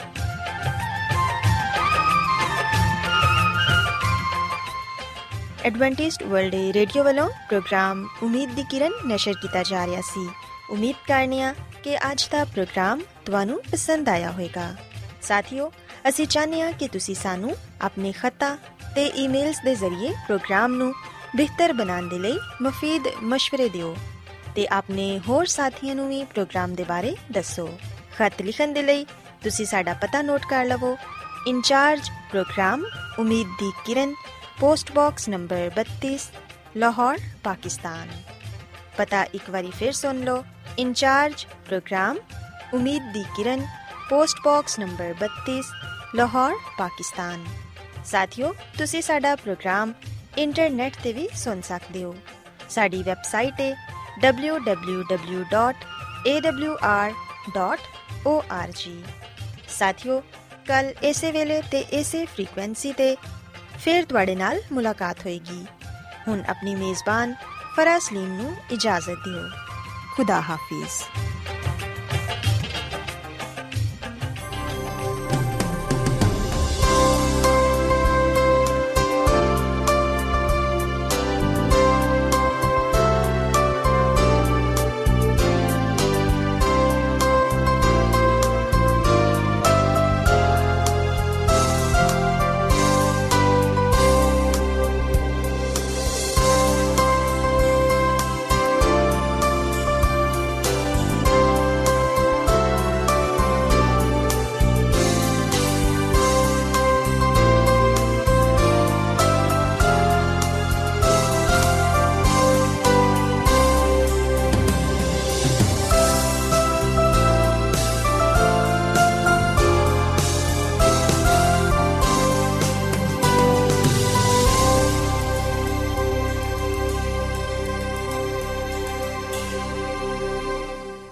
ਐਡਵੈਂਟਿਸਟ ਵਰਲਡ ਰੇਡੀਓ ਵੱਲੋਂ ਪ੍ਰੋਗਰਾਮ ਉਮੀਦ ਦੀ ਕਿਰਨ ਨਸ਼ਰ ਕੀਤਾ ਜਾ ਰਿਹਾ ਸੀ। ਉਮੀਦ ਕਰਨੇ ਆ ਕਿ ਅੱਜ ਦਾ ਪ੍ਰੋਗਰਾਮ ਤੁਹਾਨੂੰ ਪਸੰਦ ਆਇਆ ਹੋਵੇਗਾ। ਸਾਥੀਓ, ਅਸੀਂ ਚਾਹੁੰਦੇ ਹਾਂ ਕਿ ਤੁਸੀਂ ਸਾਨੂੰ ਆਪਣੇ ਖਤਾਂ ਤੇ ਈਮੇਲਸ ਦੇ ਜ਼ਰੀਏ ਪ੍ਰੋਗਰਾਮ ਨੂੰ ਬਿਹਤਰ ਬਣਾਉਣ ਦੇ ਲਈ ਮੁਫੀਦ ਮਸ਼ਵਰੇ ਦਿਓ ਤੇ ਆਪਣੇ ਹੋਰ ਸਾਥੀਆਂ ਨੂੰ ਵੀ ਪ੍ਰੋਗਰਾਮ ਦੇ ਬਾਰੇ ਦੱਸੋ। ਖਤ ਲਿਖਣ ਦੇ ਲਈ ਤੁਸੀਂ ਸਾਡਾ ਪਤਾ ਨੋਟ ਕਰ ਲਵੋ। ਇੰਚਾਰਜ ਪ੍ਰੋਗਰਾਮ ਉਮੀਦ ਦੀ ਕਿਰਨ, पोस्ट बॉक्स नंबर बत्तीस, लाहौर, पाकिस्तान। पता एक बारी फिर सुन लो। इंचार्ज प्रोग्राम उम्मीद दी किरण, पोस्ट बॉक्स नंबर बत्तीस, लाहौर, पाकिस्तान। साथियों, तुसी साडा प्रोग्राम इंटरनेट ते भी सुन सकते हो। साडी वैबसाइट है W W W dot A W R dot O R G. साथियों, कल इसे वेले ते इसे फ्रीक्वेंसी ते फिर तुहाडे नाल मुलाकात होएगी। हुण अपनी मेज़बान फरा सलीम नूं इजाज़त दिओ। खुदा हाफिज़।